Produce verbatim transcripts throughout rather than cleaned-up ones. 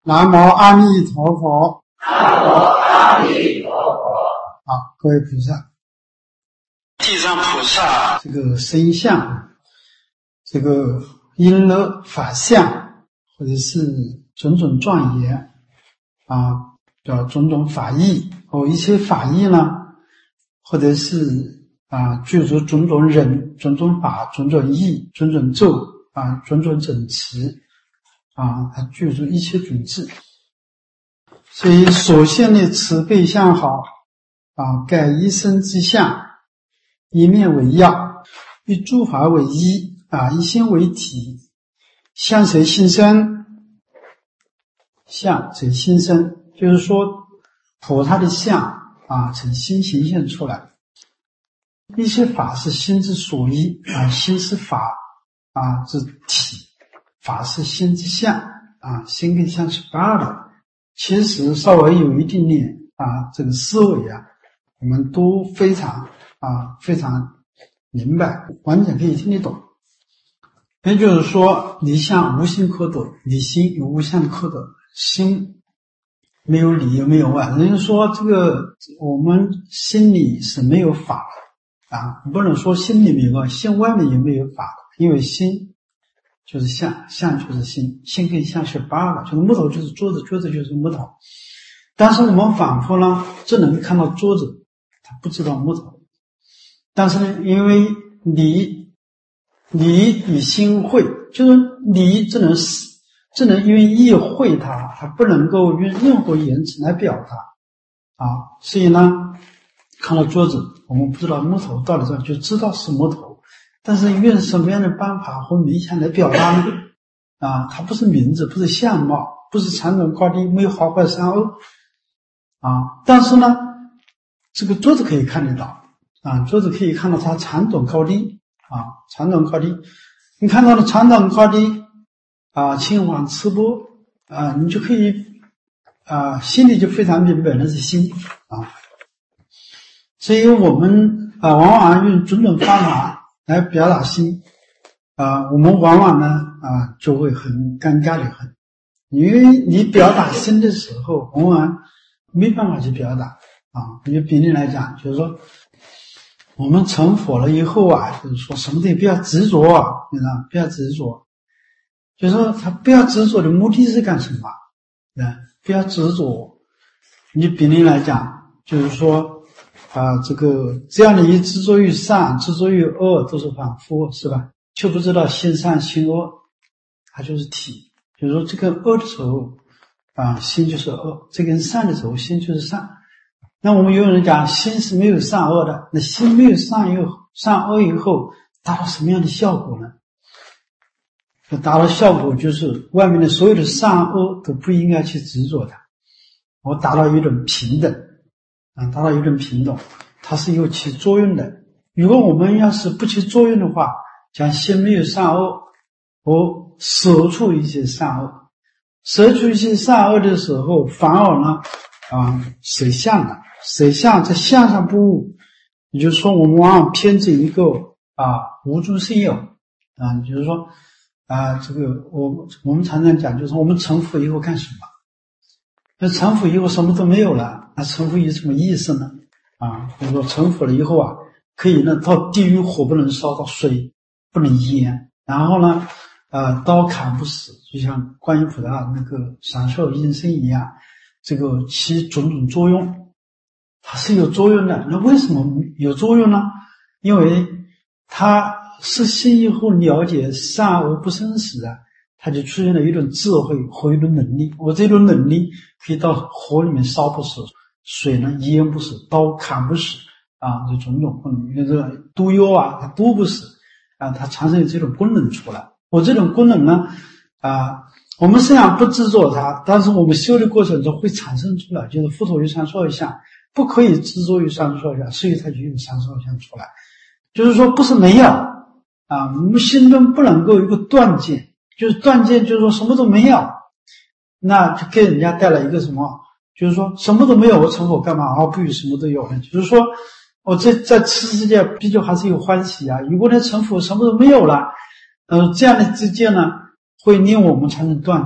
南无阿弥陀佛。 南无阿弥陀佛。 好，各位菩萨，地藏菩萨这个身相，这个因乐法相，或者是种种庄严啊，叫种种法义，哦，一切法义呢，或者是啊，具足种种忍、种种法、种种义、种种咒啊、种种整齐啊，它具足一切种智。所以所现的慈悲相好啊，盖一身之相，一面为要，以诸法为一啊，一心为体，相随心生，相随心生，就是说菩萨的相啊，从心形现出来。一切法是心之所依啊，心是法啊之体，法是心之相啊，心跟相是八的。其实稍微有一定的啊这个思维啊，我们都非常啊非常明白，完全可以听得懂。也就是说，离相无心可得，离心有无相可得，心没有里又没有外。人家说这个我们心里是没有法的啊，不能说心里没有，心外面也没有法的，因为心就是相，相就是心，心跟相是八了，就是木头就是桌子，桌子就是木头。但是我们仿佛呢，只能看到桌子，他不知道木头。但是呢，因为理理与心会，就是理只能只能用意会它，它不能够用任何言辞来表达啊。所以呢，看到桌子，我们不知道木头到底上就知道是木头。但是用什么样的办法或名相来表达呢？啊，它不是名字，不是相貌，不是长短高低，没有好坏善恶啊。但是呢，这个桌子可以看得到啊，桌子可以看到它长短高低啊，长短高低。你看到了长短高低啊，青黄赤薄啊，你就可以啊，心里就非常明白那是心啊。所以我们啊，往往用种种方法来表达心啊，我们往往呢啊就会很尴尬的很，因为你表达心的时候，往往没办法去表达啊。你比例来讲，就是说我们成佛了以后啊，就是说什么东西不要执着啊，你知道，不要执着。就是说他不要执着的目的是干什么？啊，不要执着。你比例来讲，就是说。啊，这个这样的一执着于善，执着于恶，都是反复，是吧？却不知道心善心恶，它就是体。就是说，这个恶的时候，啊，心就是恶；这个善的时候，心就是善。那我们有人讲，心是没有善恶的，那心没有善恶，善恶以后，达到什么样的效果呢？达到效果就是外面的所有的善恶都不应该去执着它，我达到一种平等。啊，达到一种平等，它是有起作用的。如果我们要是不起作用的话，讲心没有善恶，我舍出一些善恶，舍出一些善恶的时候，反而呢，啊，舍相了，舍相在相上不悟，也就是说，我们往往偏执一个啊无中生有啊，就是说啊，这个我我们常常讲，就是我们成佛以后干什么？那成佛以后什么都没有了，那成佛有什么意思呢？啊，比如说成佛了以后啊，可以呢到地狱火不能烧，到水不能淹，然后呢，呃，刀砍不死，就像观音菩萨那个闪烁应身一样，这个起种种作用，它是有作用的。那为什么有作用呢？因为它是心以后了解善恶不生死啊。它就出现了一种智慧和一种能力，我这种能力可以到火里面烧不死，水呢淹不死，刀砍不死啊，这种种功能，因为这个毒药啊它毒不死啊，它产生这种功能出来。我这种功能呢啊，我们虽然不执着它，但是我们修的过程中会产生出来，就是佛陀于三说一相，不可以执着于三说一相，所以它就有三说一相出来。就是说不是没有啊，我们心中不能够有一个断见。就是断见，就是说什么都没有，那就给人家带来一个什么？就是说什么都没有，我成佛干嘛？而不与什么都有呢？就是说，我在在此世界毕竟还是有欢喜啊。如果呢成佛什么都没有了，呃，这样的之间呢，会令我们产生断见，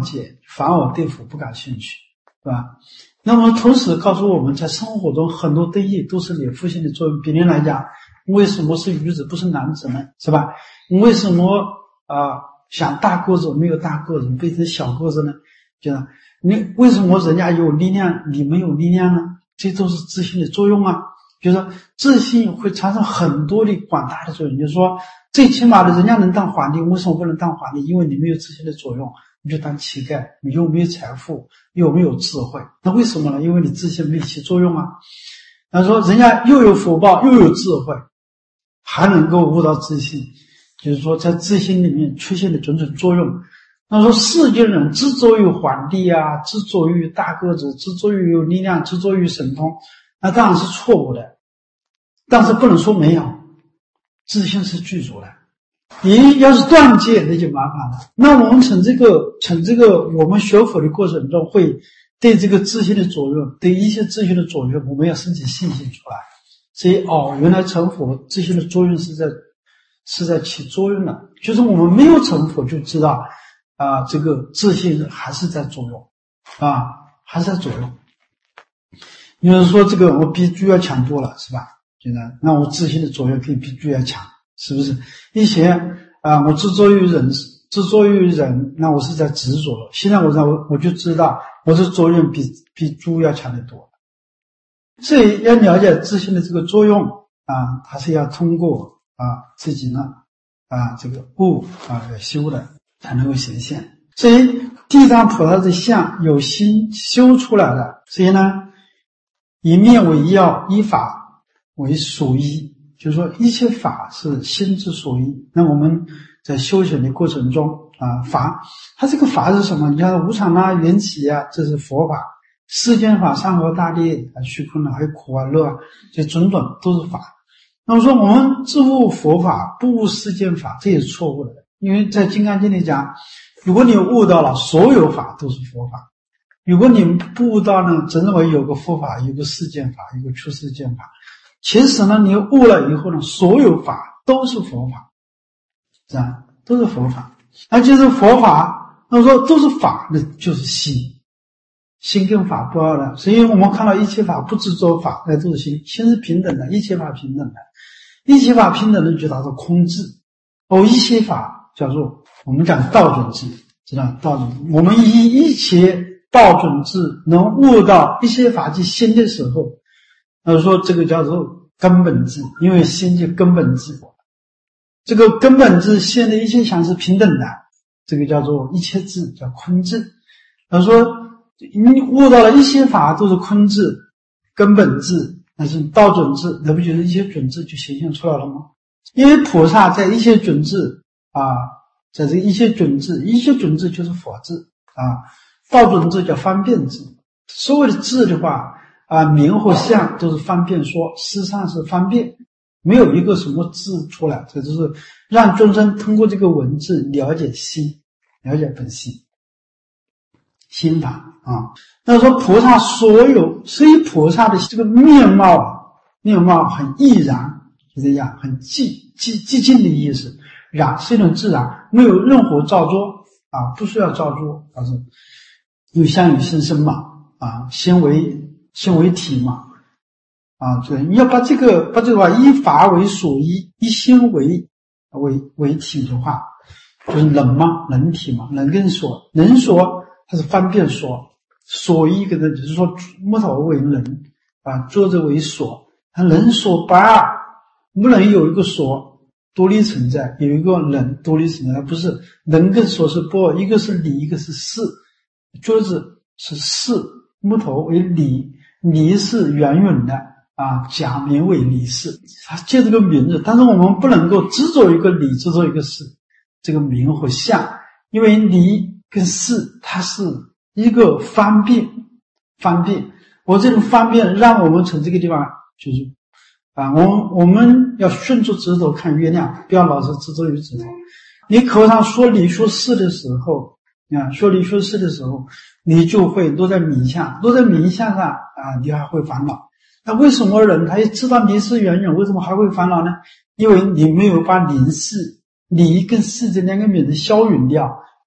反而对佛不感兴趣，对吧？那么同时告诉我们，在生活中很多对义都是连复性的作用。比如来讲，为什么是女子不是男子呢？是吧？为什么啊、呃、想大个子没有大个子，变成小个子呢？就是你为什么人家有力量你没有力量呢？这都是自信的作用啊。就是说自信会产生很多的广大的作用。就是说最起码的人家能当皇帝，为什么不能当皇帝？因为你没有自信的作用，你就当乞丐，你又没有财富，又没有智慧，那为什么呢？因为你自信没起作用啊。他说人家又有福报又有智慧，还能够悟到自信，就是说在自信里面出现的种种作用。那说世间人执着于皇帝啊，执着于大个子，执着于有力量，执着于神通，那当然是错误的，但是不能说没有，自信是具足的。你要是断戒那就麻烦了。那我们从这个从这个我们学佛的过程中，会对这个自信的作用，对一些自信的作用，我们要升起信心出来。所以哦，原来成佛自信的作用是在是在起作用的，就是我们没有成佛就知道啊，这个自信还是在作用啊，还是在作用。有人说这个我比猪要强多了，是吧？觉得那我自信的作用可以比猪要强，是不是？以前啊，我执着于人，执着于人，那我是在执着了。现在我我我就知道，我的作用比比猪要强得多。所以要了解自信的这个作用啊，它是要通过啊自己呢啊这个悟啊要修的才能够显现。所以地藏菩萨的相有心修出来的，所以呢一面为要，依法为属依，就是说一切法是心之所依。那我们在修行的过程中啊，法它这个法是什么？你看无常啊、缘起啊，这是佛法。世间法、山河大地啊、虚空啊，还有苦啊、乐啊，这种种都是法。那么说我们自悟佛法，不悟世间法，这也是错误的。因为在《金刚经》里讲，如果你悟到了，所有法都是佛法；如果你不悟到呢，只认为有个佛法，有个世间法，有个出世间法。其实呢，你悟了以后呢，所有法都是佛法，是吧？都是佛法。那就是佛法，那么说都是法，那就是心。心跟法不二的，所以我们看到一切法不执着法，那都是心，心是平等的，一切法平等的，一切法平等的就叫做空智。哦，一切法叫做我们讲道准智，知道道准智。我们以一切道准智能悟到一切法即心的时候，那说这个叫做根本智，因为心就根本智。这个根本智现的一切相是平等的，这个叫做一切智，叫空智。他说你悟到了一切法都是空智、根本智，那是道准智，那不就是一切准智就显现出来了吗？因为菩萨在一切准智啊，在这一切准智，一切准智就是佛智啊，道准智叫方便智。所谓的智的话啊，名和相都是方便说，事实上是方便，没有一个什么智出来，这就是让众生通过这个文字了解心，了解本心。心法啊，那说菩萨所有，所以菩萨的这个面貌啊，面貌很毅然，就这样，很寂寂寂静的意思。然是一种自然，没有任何造作啊，不需要造作，而是因为相由心生嘛啊，心为心为体嘛啊，对，你要把这个把这个话依法为所依，依心为为为体的话，就是能嘛，能体嘛，能跟所，能所。它是方便说，所依跟着就是说木头为人啊，桌子为所，它人所不二，不能有一个所独立存在，有一个人独立存在，不是人跟所是不二，一个是理，一个是事。桌子是事，木头为理，理是圆圆的啊，假名为理事，它借这个名字，但是我们不能够执着一个理，执着一个事，这个名和相，因为理跟事它是一个方便，方便。我这种方便让我们从这个地方就是啊，我们我们要顺着指头看月亮，不要老是执着于指头。你口上说理说事的时候啊，说理说事的时候，你就会落在名相，落在名相上啊，你还会烦恼。那为什么人他也知道离事远远，为什么还会烦恼呢？因为你没有把离事理跟事这两个名字消匀掉。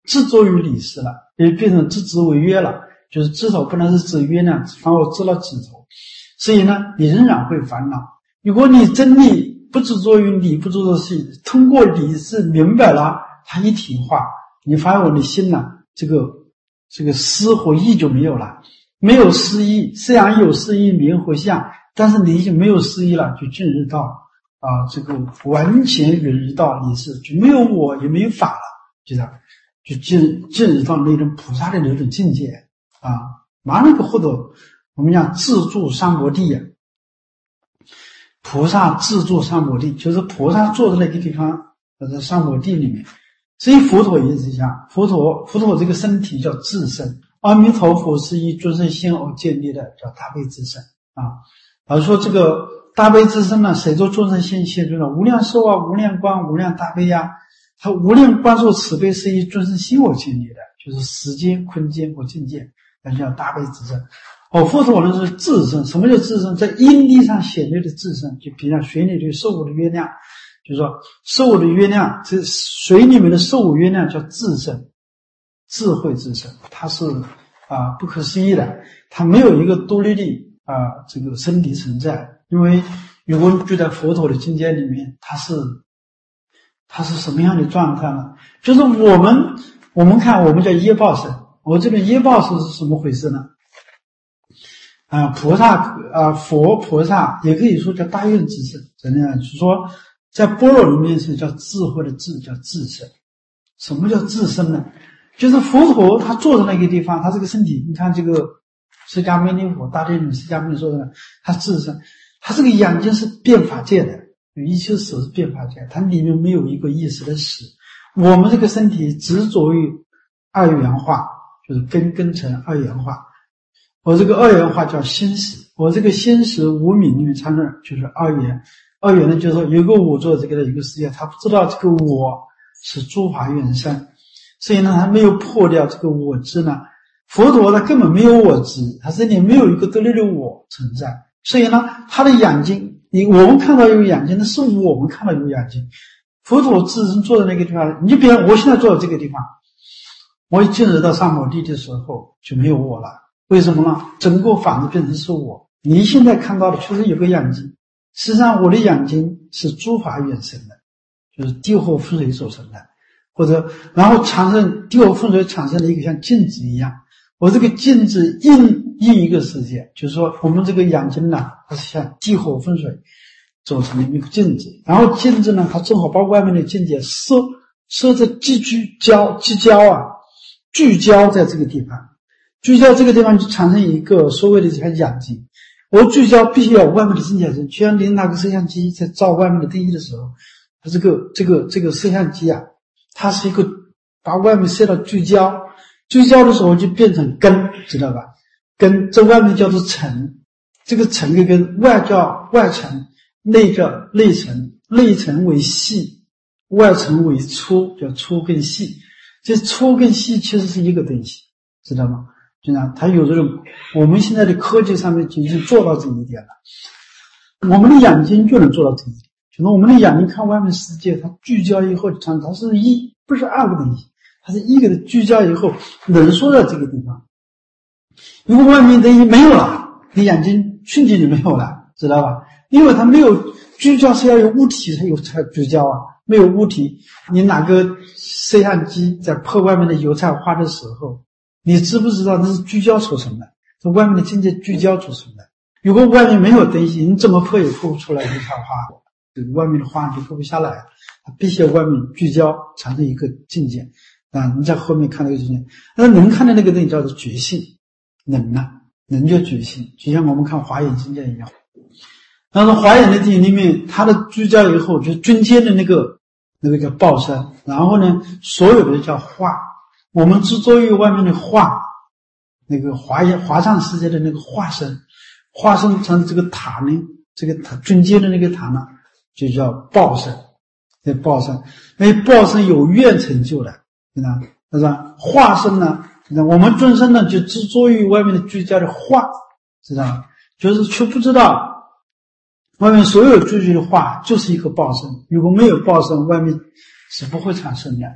执着于理事了，也变成自执为约了，就是至少不能是执约量，反而执了指头。所以呢，你仍然会烦恼。如果你真理不执着于理，不执着事，通过理智明白了它一体化，你发现我的心呢，这个这个思和意就没有了，没有思意，虽然有思意名和相，但是你已经没有思意了，就进入到啊这个完全远离到理事，就没有我也没有法了，就这样，就进进入到那种菩萨的那种境界啊，马上就获得我们讲自住三摩地呀。菩萨自住三摩地，就是菩萨坐在那个地方，在三摩地里面。所以佛陀也是一样，佛陀佛陀这个身体叫自身，阿弥陀佛是以尊胜心而建立的，叫大悲自身啊。而说这个大悲自身呢，谁做尊胜心现尊了？无量寿啊，无量光，无量大悲呀、啊。它无量光寿慈悲是以尊胜心而建立的，就是时间、空间和境界，那叫大悲自身。哦，佛陀呢是自身，什么叫自身？在因地上显露的自身，就比如水里的受我的月亮，就是说受我的月亮，这水里面的受我月亮叫自身，智慧自身，它是啊不可思议的，它没有一个独立的啊这个身体存在。因为如果就在佛陀的境界里面，它是它是什么样的状态呢？就是我们我们看我们叫业报身，我这个业报身是什么回事呢？啊，菩萨啊，佛菩萨也可以说叫大愿自身，怎样？就是说，在般若里面是叫智慧的智，叫自身。什么叫自身呢？就是佛陀他坐在那个地方，他这个身体，你看这个释迦牟尼佛，大地女释迦牟尼说的，他自身，他这个眼睛是变法界的，一切手是变法界，它里面没有一个意识的识。我们这个身体执着于二元化，就是根根成二元化。我这个二元化叫心识，我这个心识无明里面参照就是二元，二元呢就是说有个我做这个的一个世界，他不知道这个我是诸法原生，所以呢他没有破掉这个我执呢。佛陀他根本没有我执，他这里没有一个独立的我存在，所以呢他的眼睛，你我们看到有眼睛，那是我们看到有眼睛。佛陀自身坐在那个地方，你就比如我现在坐在这个地方，我一进入到三摩地的时候就没有我了。为什么呢？整个法子变成是我，你现在看到的确实有个眼睛，实际上我的眼睛是诸法原生的，就是地火风水所成的，或者然后产生地火风水产生了一个像镜子一样，我这个镜子映映一个世界，就是说我们这个眼睛呢，它是像地火风水做成的一个镜子，然后镜子呢，它正好把外面的境界摄摄着聚聚焦聚焦啊，聚焦在这个地方。聚焦这个地方就产生一个所谓的这个眼睛，我聚焦必须要有外面的境界，就像你拿个摄像机在照外面的地的时候，它这个这个这个摄像机啊，它是一个把外面摄到聚焦，聚焦的时候就变成根，知道吧？根这外面叫做层，这个层跟根外叫外层，内叫内层，内层为细，外层为粗，叫粗跟细。这粗跟细其实是一个东西，知道吗？就像它有这种，我们现在的科技上面已经做到这一点了，我们的眼睛就能做到这一点，就是我们的眼睛看外面世界，它聚焦以后，它是一不是二个东西，它是一个的聚焦以后能说到这个地方。如果外面东西没有了，你眼睛瞬间就没有了，知道吧？因为它没有聚焦，是要有物体才有才聚焦啊，没有物体，你拿个摄像机在破外面的油菜花的时候，你知不知道那是聚焦所成的，是外面的境界聚焦所成的。如果外面没有东西，你怎么破也破不出来油菜花，这个外面的花就破不下来，它必须要外面聚焦产生一个境界啊！你在后面看那个境界，那能看的那个东西叫做觉性，能啊，能叫觉性，就像我们看华严境界一样。然后华严的地里面，它的聚焦以后，就中间的那个那个叫报身，然后呢，所有的叫化。我们执着于外面的化，那个华严华藏世界的那个化身，化身成这个塔呢，这个塔中间的那个塔呢，就叫报身。这报身，因为报身有愿成就的，对吧？是吧？化身呢，我们众生呢就执着于外面的聚焦的化，知道吗？就是却不知道外面所有聚焦的化就是一个报身，如果没有报身，外面是不会产生的。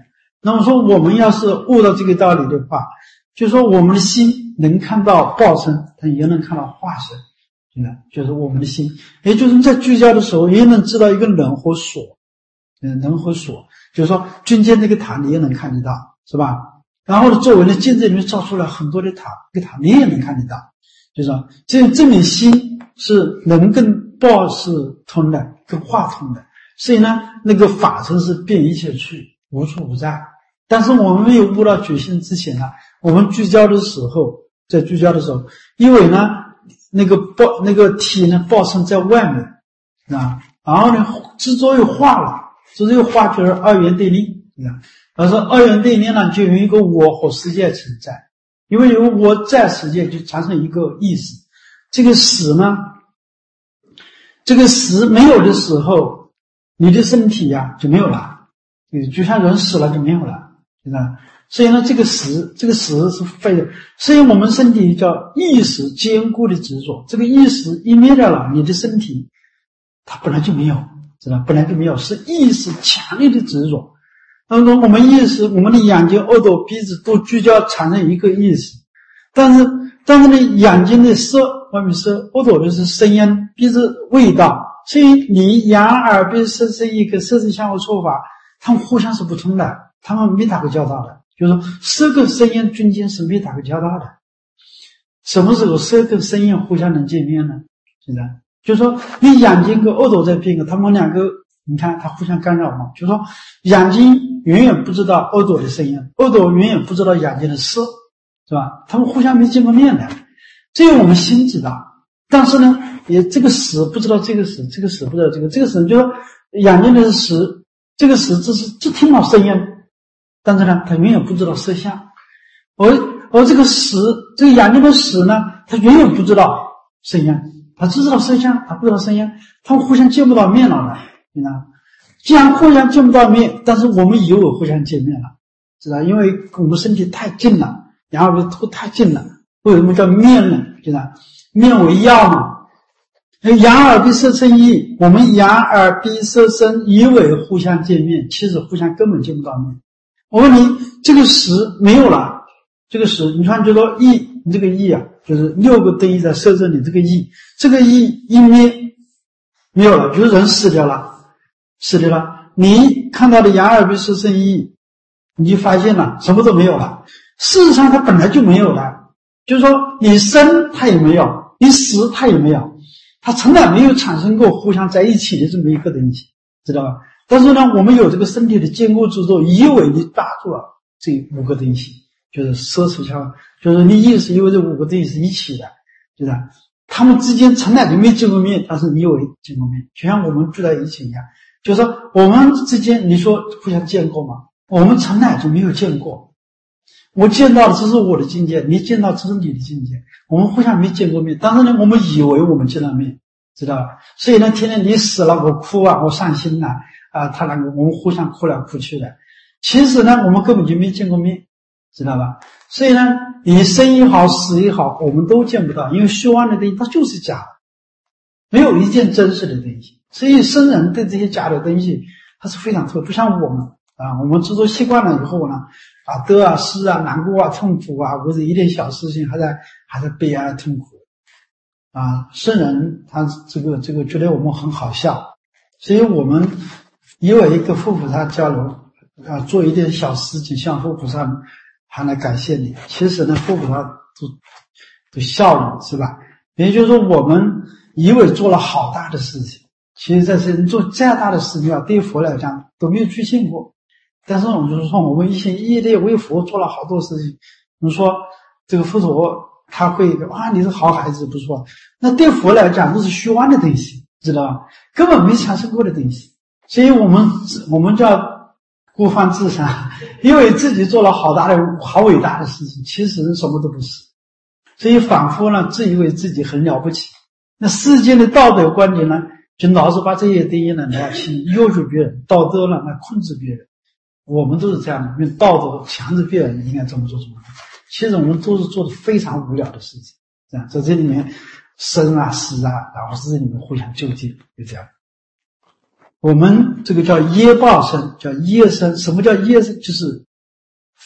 那么说我们要是悟到这个道理的话，就说我们的心能看到报身，它也能看到化身，对吧？就是我们的心，也就是在聚焦的时候也能知道一个人和所，嗯，人和所，就是说军舰这个塔你也能看得到，是吧？然后呢，作为呢镜子里面照出来很多的塔，这个塔你也能看得到，就是说这证明心是能跟报是通的，跟化通的，所以呢那个法身是遍一切去，无处不在。但是我们没有悟到觉性之前呢，我们聚焦的时候，在聚焦的时候，因为呢那个报那个体呢报身在外面啊，然后呢执着又化了，执着又化就是二元对立啊。而说二元对立呢，就有一个我和世界存在，因为有我在世界就产生一个意识，这个死呢，这个死没有的时候，你的身体呀、啊、就没有了，就像人死了就没有了。对吧？所以呢，这个识，这个识是废的。所以我们身体叫意识坚固的执着，这个意识一灭掉了，你的身体它本来就没有，知道？本来就没有，是意识强烈的执着。那么我们意识，我们的眼睛、耳朵、鼻子都聚焦产生一个意识，但是但是呢，眼睛的色，外面是耳朵的是声音，鼻子味道，所以你眼耳鼻舌身意跟色身相互触法，它们互相是不通的。他们没打过交道的，就是说色跟声音中间是没打过交道的。什么时候色跟声音互相能见面呢？现在就是说你眼睛跟耳朵在变个，他们两个你看它互相干扰嘛，就是说眼睛远远不知道耳朵的声音，耳朵远远不知道眼睛的色，是吧？他们互相没见过面的，这个我们心知道，但是呢也这个识不知道这个识，这个识不知道这个这个识，就是说眼睛的识，这个识只是只听到声音，但是呢，他远远不知道色相，而而这个识，这个眼睛的识呢，他远远不知道声音，他只知道色相，他不知道声音，他们互相见不到面了呢，你知道？既然互相见不到面，但是我们以为互相见面了，知道？因为我们身体太近了，眼耳鼻头太近了，为什么叫面呢？知道？面为药嘛。眼耳鼻舌身意，我们眼耳鼻舌身以为互相见面，其实互相根本见不到面。我问你，这个识没有了，这个识，你看就说意，你这个意啊，就是六个灯意在摄这里，这个意，这个意一灭没有了，就是人死掉了，死掉了。你看到的眼耳鼻舌身意，你就发现了什么都没有了。事实上它本来就没有了，就是说你生它也没有，你死它也没有，它从来没有产生过互相在一起的这么一个东西，知道吧？但是呢，我们有这个身体的坚固执着，以为你抓住了这五个东西，就是色受想，就是你意识以为这五个东西是一起的，对吧？他们之间从来就没见过面，但是你以为见过面，就像我们聚在一起一样。就是说我们之间，你说互相见过吗？我们从来就没有见过。我见到的只是我的境界，你见到只是你的境界，我们互相没见过面，但是呢，我们以为我们见了面，知道吧？所以呢，天天你死了，我哭啊，我伤心了。啊，他那个我们互相哭来哭去的，其实呢，我们根本就没见过面，知道吧？所以呢，你生也好，死也好，我们都见不到，因为虚妄的东西它就是假的，没有一件真实的东西。所以生人对这些假的东西，它是非常特别，不像我们啊，我们执着习惯了以后呢，啊得啊失啊难过啊痛苦啊，或者一点小事情还在还在悲哀痛苦啊，生人他这个这个觉得我们很好笑，所以我们。因为一个佛菩萨交流啊，做一点小事情向佛菩萨还来感谢你，其实呢佛菩萨都都笑你，是吧？也就是说我们以为做了好大的事情，其实在这做再大的事情啊，对于佛来讲都没有出现过。但是我们就是说我们一心一意的为佛做了好多事情，我们说这个佛陀他会啊你是好孩子不错，那对佛来讲都是虚妄的东西，知道吧？根本没产生过的东西。所以我们我们叫孤芳自赏，因为自己做了好大的好伟大的事情，其实什么都不是，所以反复呢自以为自己很了不起。那世间的道德观点呢，就老是把这些东西呢来去约束别人，道德呢来控制别人。我们都是这样的，用道德强制别人应该怎么做怎么做。其实我们都是做的非常无聊的事情，这样在这里面生啊死啊，然后是这里面互相纠结，就这样。我们这个叫业报身，叫业身。什么叫业身？就是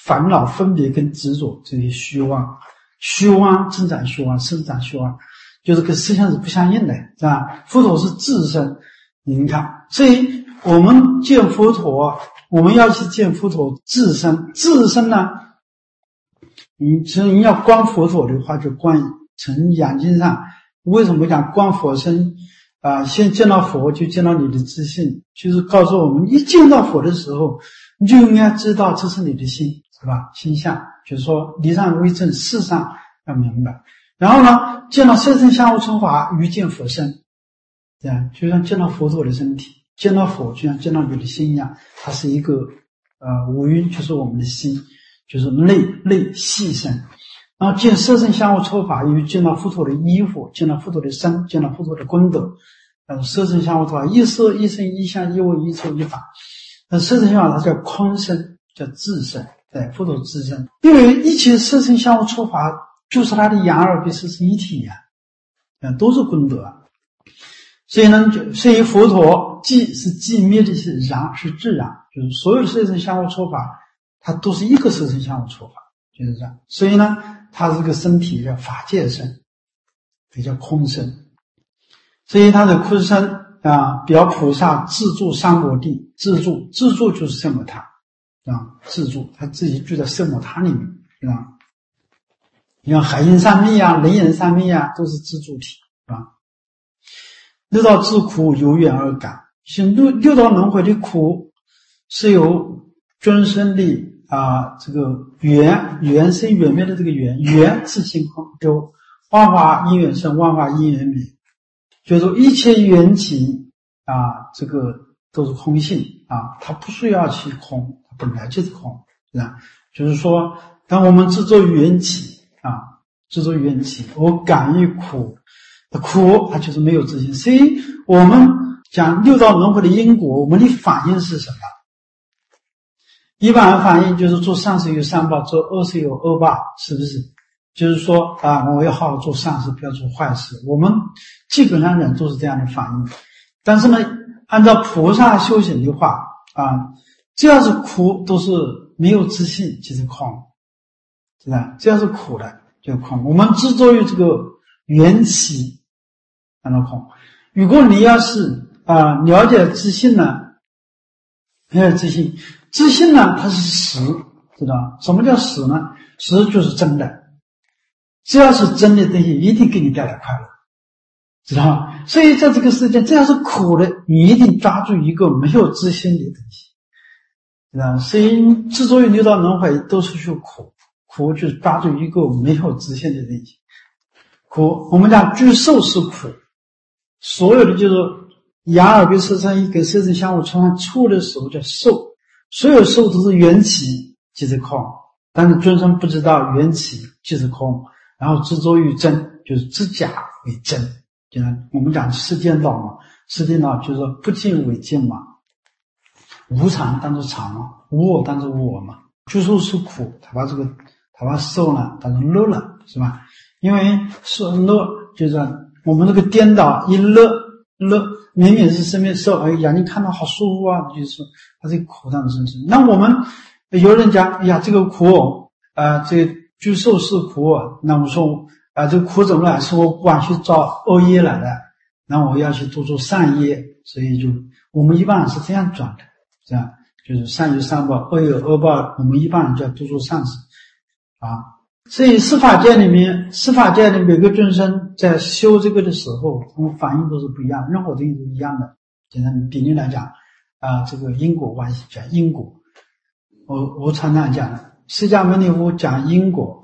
烦恼、分别跟执着这些虚妄，虚妄增长虚妄，生长虚妄，就是跟实相是不相应的，是吧？佛陀是自身，你看，所以我们见佛陀，我们要去见佛陀自身，自身呢，你只你要观佛陀的话，就观从眼睛上。为什么讲观佛身啊？先见到佛就见到你的自信，就是告诉我们，一见到佛的时候，你就应该知道这是你的心，是吧？心相，就是说离上为正，事上要明白。然后呢，见到色身相无成法，于见佛身，对啊，就像见到佛陀的身体，见到佛就像见到你的心一样，它是一个呃五蕴，就是我们的心，就是内内细身。然后见色身相无抽法，因为见到佛陀的衣服，见到佛陀的身，见到佛陀的功德。呃，色身相无抽法，一色一身一相一味一抽一法。那色身相无它叫空身，叫自身，对，佛陀自身。因为一切色身相无抽法，就是它的眼耳鼻舌是一体呀、啊，都是功德。所以呢，就所以佛陀寂是寂灭的是然，是自然，就是所有的色身相无抽法，它都是一个色身相无抽法，就是这样。所以呢。它这个身体叫法界身，也叫空身，所以它的空身啊，表菩萨自住三摩地，自住自住就是圣母塔啊，自住他自己住在圣母塔里面啊。你看海印三昧啊，雷人三昧啊，都是自住体啊。六道自苦由缘而感，行六六道轮回的苦是由尊生力。啊，这个缘缘生缘灭的这个缘缘自性空，就万法因缘生，万法因缘灭，就是说一切缘起啊，这个都是空性啊，它不需要去空，它本来就是空，是吧？就是说，当我们制作缘起啊，制作缘起，我感于苦，苦它就是没有自性，所以我们讲六道轮回的因果，我们的反应是什么？一般人反应就是做善事有善报，做恶事有恶报，是不是？就是说啊，我要好好做善事，不要做坏事。我们基本上人都是这样的反应。但是呢，按照菩萨修行的话啊，只要是苦都是没有自信，即是空，是吧？只要是苦的就是空。我们执着于这个缘起，看到空。如果你要是啊了解自信呢，了解自信。自信呢，它是实，知道什么叫实呢？实就是真的，只要是真的东西，一定给你带来快乐，知道吗？所以在这个世界，只要是苦的，你一定抓住一个没有自信的东西，知道吗？所以之所以六道轮回都是去苦，苦就是抓住一个没有自信的东西。苦，我们讲具受是苦，所有的就是眼耳鼻舌身意跟色身相互冲触的时候叫受。所有受都是缘起即是空，但是尊生不知道缘起即是空，然后执着于真，就是知假为真，就是我们讲世间道嘛，世间道就是说不净为净嘛，无常当作常嘛，无我当作无我嘛，就说是苦，他把这个他把受呢当成乐了，是吧？因为受乐就是我们这个颠倒一乐乐。明明是生命受，哎，眼睛看到好舒服啊，就是说它是苦当的生生。那我们有人讲，哎呀，这个苦，呃，这个具受是苦，那我说，啊、呃，这个苦怎么来？是我不管去造恶业来的，那我要去多做善业，所以就我们一般人是这样转的，这样就是善有善报，恶有恶报，我们一般人就要多做善事啊。所以司法界里面，司法界的每个众生在修这个的时候，他们反应都是不一样，任何东西都一样的。简单比例来讲，啊、呃，这个因果关系讲因果，我我常常讲的，释迦牟尼佛讲因果，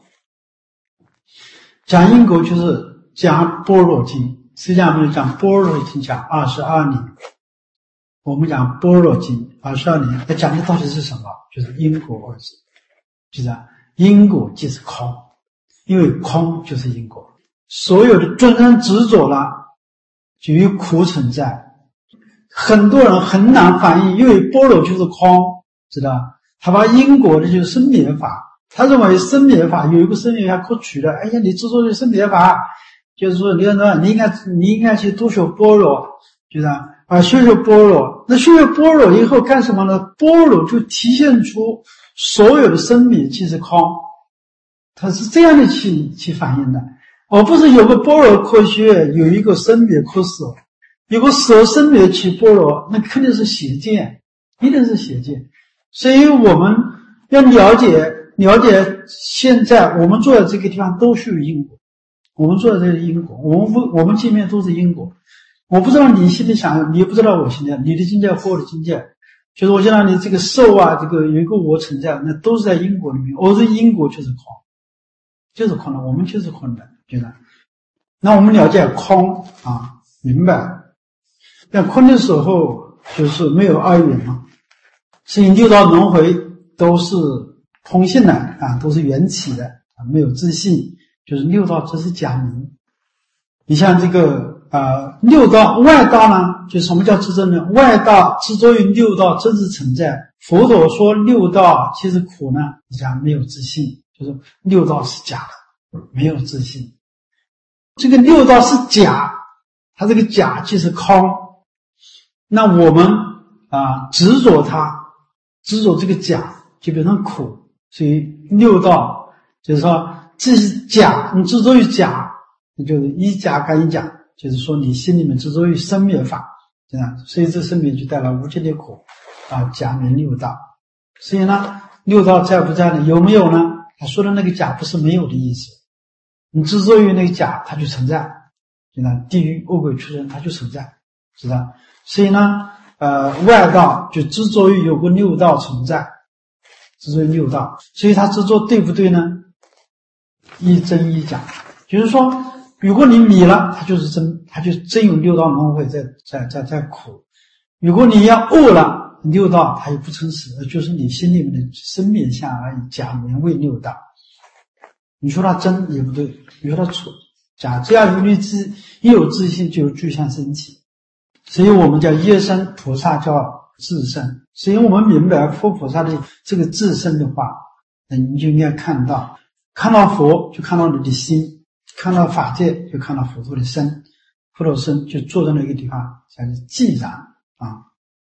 讲因果就是讲般若经，释迦牟尼讲般若经讲二十二年，我们讲般若经二十二年，它讲的到底是什么？就是因果二字，就是、啊。因果即是空，因为空就是因果。所有的众生执着了，就有苦存在。很多人很难反应，因为般若就是空，知道？他把因果的就是生灭法，他认为生灭法有一个生灭法可取的。哎呀，你执着于生灭法，就是说你要你应该你应该去多学般若，就是啊，学学般若。那学学般若以后干什么呢？般若就体现出所有的生灭即是空，它是这样的去去反映的，而不是有个般若科学，有一个生灭科舍，有个舍生灭去般若，那肯定是邪见，一定是邪见。所以我们要了解了解现在我们坐在这个地方都是有因果，我们坐在这个因果，我们不我们见面都是因果。我不知道你心里想，你也不知道我心里想，你的境界和我的境界，就是我讲你这个受啊，这个有一个我存在，那都是在因果里面，而这因果就是空，就是空的，我们就是空的，对吧？那我们了解空啊，明白。在空的时候就是没有二元嘛，所以六道轮回都是空性的啊，都是缘起的啊，没有自性，就是六道只是假名。你像这个呃六道外道呢，就什么叫自证呢？外道执着于六道真实存在。佛陀说六道其实苦呢，你讲没有自信，就是六道是假的，没有自信。这个六道是假，它这个假就是空。那我们啊执着它，执着这个假就变成苦，所以六道就是说这是假，你执着于假，那就是一假干一假，就是说你心里面执着于生灭法，这样，所以这生灭就带来无尽的苦啊，假名六道。所以呢，六道在不在呢？有没有呢？他说的那个假不是没有的意思，你执着于那个假，它就存在，对吧？地狱恶鬼畜生它就存在，知道？所以呢，呃，外道就执着于有个六道存在，执着于六道，所以他执着对不对呢？一真一假，就是说，如果你迷了，它就是真，它就真有六道轮回在在在在苦；如果你要恶了，六道它也不成实，就是你心里面的生灭相而已，假名为六道。你说它真也不对，你说它错，假只要有你自一有自信，就有具象升起。所以我们叫业身，菩萨叫自身。所以我们明白佛菩萨的这个自身的话，那你就应该看到，看到佛就看到你的心，看到法界就看到佛陀的身，佛陀身就坐在那个地方，才是寂然啊。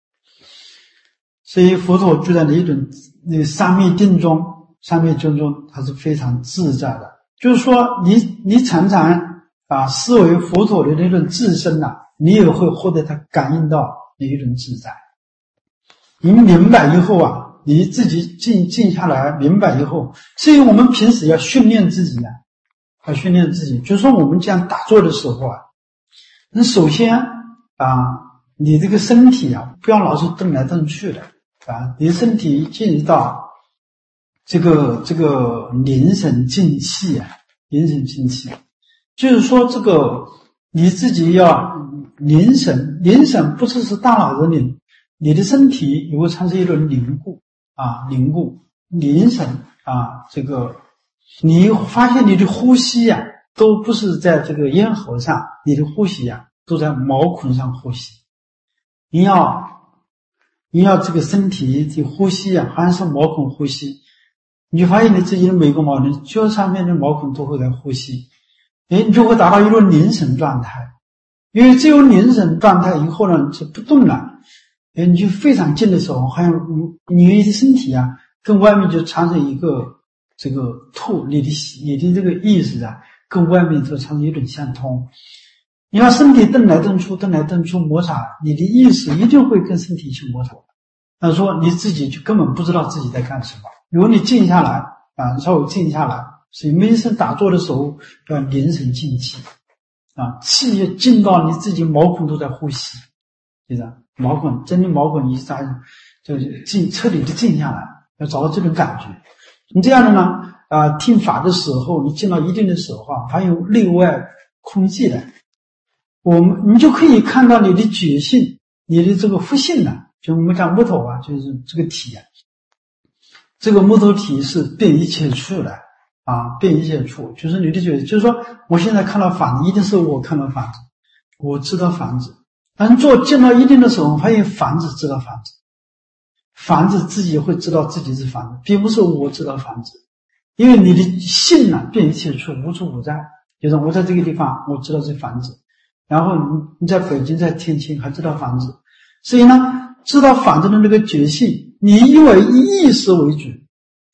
所以佛陀就在那一种那个三昧定中，三昧定中它是非常自在的。就是说你你常常啊思维佛陀的那种自身呐、啊，你也会获得他感应到那一种自在。你明白以后啊，你自己静静下来明白以后，所以我们平时要训练自己啊，要训练自己。就是说我们这样打坐的时候啊，那首先啊，你这个身体啊，不要老是动来动去的啊，你的身体进入到这个这个凝神静气啊，凝神静气，就是说这个你自己要凝神，凝神不只是大脑的凝，你的身体也会产生一种凝固啊，凝固凝神啊，这个你发现你的呼吸呀、啊，都不是在这个咽喉上，你的呼吸呀、啊，都在毛孔上呼吸。你要你要这个身体的呼吸啊，好像是毛孔呼吸，你就发现你自己的每个毛孔，就上面的毛孔都会在呼吸，哎，你就会达到一种凝神状态。因为只有凝神状态以后呢，是不动了，哎，你就非常静的时候，好像你的身体啊，跟外面就产生一个这个透，你的你的这个意识啊，跟外面就产生一种相通。你要身体动来动去，动来动去摩擦，你的意识一定会跟身体去摩擦。那说你自己就根本不知道自己在干什么。如果你静下来啊，稍微静下来，所以每次打坐的时候要凝神静气啊，气要静到你自己毛孔都在呼吸，对吧？毛孔真的毛孔一扎，就是静，彻底的静下来，要找到这种感觉。你这样的呢，啊、呃，听法的时候，你静到一定的时候啊，还有内外空寂的，我们你就可以看到你的觉性，你的这个佛性呢，就我们讲木头啊，就是这个体啊，这个木头体是遍一切处的。啊，遍一切处，就是你的觉得，就是说，我现在看到房子，一定是我看到房子，我知道房子。但做见到一定的时候，发现房子知道房子，房子自己会知道自己是房子，并不是我知道房子，因为你的性呢，遍一切处，无处不在。就是我在这个地方，我知道这房子，然后你你在北京，在天津还知道房子，所以呢，知道房子的那个觉性，你以为以意识为主。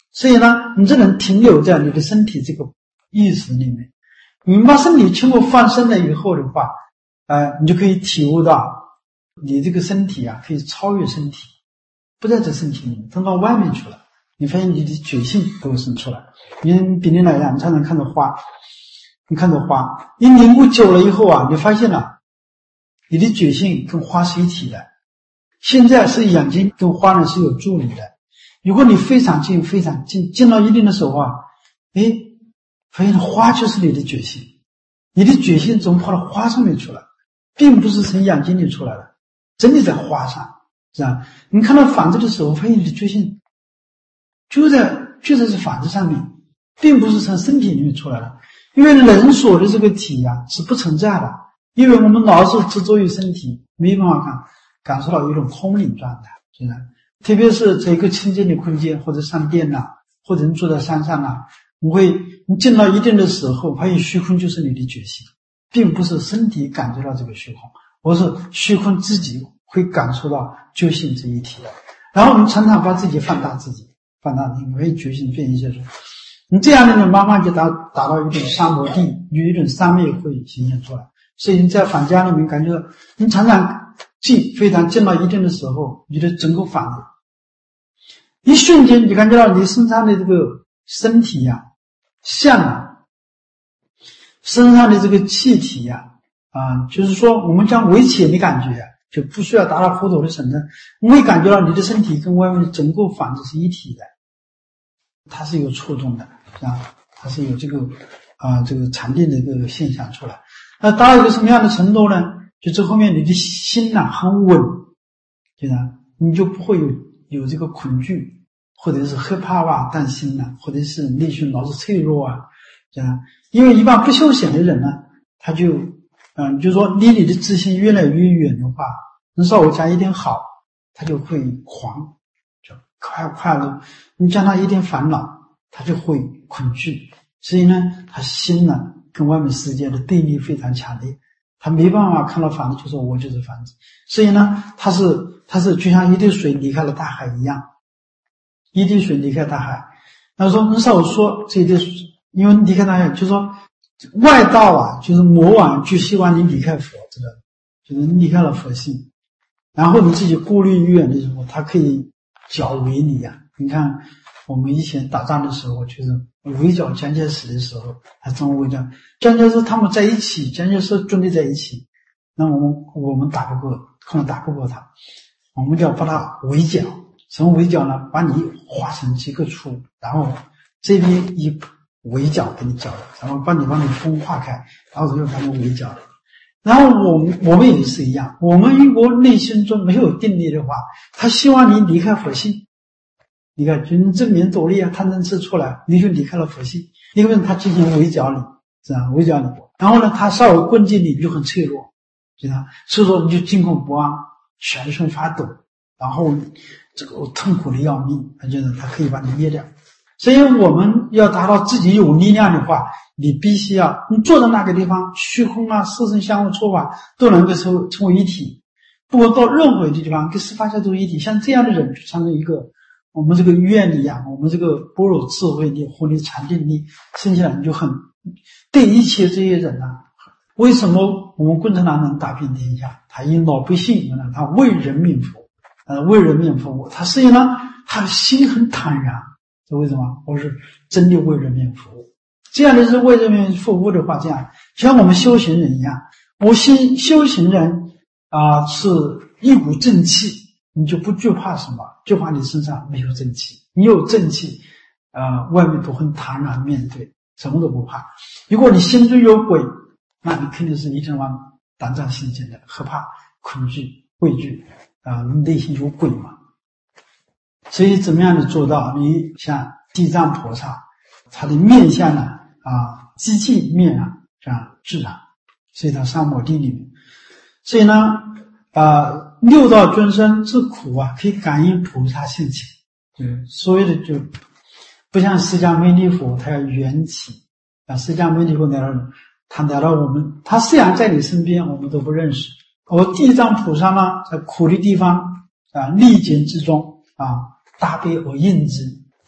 所以呢，你只能停留在你的身体这个意识里面。你把身体全部放生了以后的话，呃，你就可以体悟到，你这个身体啊，可以超越身体，不在这身体里面，登到外面去了。你发现你的觉性都生出来。你比例来讲，你常常看到花，你看到花，你凝固久了以后啊，你发现了，你的觉性跟花是一体的。现在是眼睛跟花呢是有助理的。如果你非常近非常近，近到一定的时候啊，诶，发现花就是你的觉性，你的觉性怎么跑到花上面去了，并不是从眼睛里出来的，真的在花上，是吧？你看到房子的时候，发现你的觉性就在就在这房子上面，并不是从身体里面出来的。因为人所的这个体啊是不存在的，因为我们老是执着于身体，没办法感感受到一种空灵状态，是吧？特别是在一个清净的空间，或者上殿呐、啊，或者你住在山上啊，你会你进到一定的时候，发现虚空就是你的觉性，并不是身体感觉到这个虚空，而是虚空自己会感受到觉性这一体的。然后我们常常把自己放大，自己放大，你会觉醒变一些说，你这样的人慢慢就达达到一种三摩地，有一种三昧会显现出来。所以你在房间里面感觉到，你常常近非常近到一定的时候，你的整个房子一瞬间你感觉到你身上的这个身体呀、啊、像啊，身上的这个气体呀 啊, 啊，就是说我们讲微浅的感觉啊，就不需要达到佛陀的神通，你会感觉到你的身体跟外面的整个房子是一体的，它是有触动的啊，它是有这个啊这个禅定的一个现象出来。那达到一个什么样的程度呢？就这后面你的心呐、啊、很稳，对吧？你就不会有有这个恐惧，或者是害怕啊、担心呐、啊，或者是内心老是脆弱啊，对吧？因为一般不修行的人呢，他就嗯，就是说离你的自信越来越远的话，你稍微加一点好，他就会狂，就快快乐；你将他一点烦恼，他就会恐惧。所以呢，他心呢跟外面世界的对立非常强烈，他没办法看到房子就说我就是房子。所以呢，他是他是就像一滴水离开了大海一样，一滴水离开大海。那说你稍微说这一滴水，因为离开大海，就是说外道啊，就是魔王就希望你离开佛，知道吗？就是你离开了佛性，然后你自己顾虑越远的时候，他可以剿围你呀、啊。你看我们以前打仗的时候，就是围剿蒋介石的时候，还怎么围剿？蒋介石他们在一起，蒋介石军队在一起，那我们我们打不过，可能打不过他，我们就要把他围剿。什么围剿呢？把你划成几个处，然后这边一围剿给你剿了，然后把你把你分化开，然后就把你围剿了。然后我们我们也是一样，我们如果内心中没有定力的话，他希望你离开佛性。你看，就你正面斗力啊，贪嗔痴出来，你就离开了佛性。因为他进行围剿你，是吧？围剿你，然后呢，他稍微攻击你，你就很脆弱，是吧？所以说你就惊恐不安，全身发抖，然后这个痛苦的要命，他觉得他可以把你灭掉。所以我们要达到自己有力量的话，你必须要你坐在那个地方，虚空啊、色身相互错法都能够成成为一体。不过到任何一个地方跟十八界都一体，像这样的人就产生一个我们这个愿力啊，我们这个般若智慧力或者禅定力生下来，你就很对一切这些人啊，为什么我们共产党能打遍天下？他以老百姓呢，他为人民服务，呃，为人民服务，他实际上他的心很坦然。这为什么？我是真的为人民服务。这样的是为人民服务的话，这样像我们修行人一样，我修修行人啊、呃、是一股正气，你就不惧怕什么，就怕你身上没有正气。你有正气，呃，外面都很坦然面对，什么都不怕。如果你心中有鬼，那你肯定是一天晚上胆战心惊的，害怕、恐惧、畏惧啊、呃，你内心有鬼嘛。所以怎么样的做到？你像地藏菩萨，他的面相呢啊，机器面啊这样自然，所以他三摩地里面。所以呢啊，六道众生之苦啊，可以感应菩萨性情。对，所谓的就不像释迦牟尼佛，他要缘起啊。释迦牟尼佛来了，他来到我们，他虽然在你身边，我们都不认识。而地藏菩萨呢，在苦的地方啊，逆境之中啊，大悲而应之，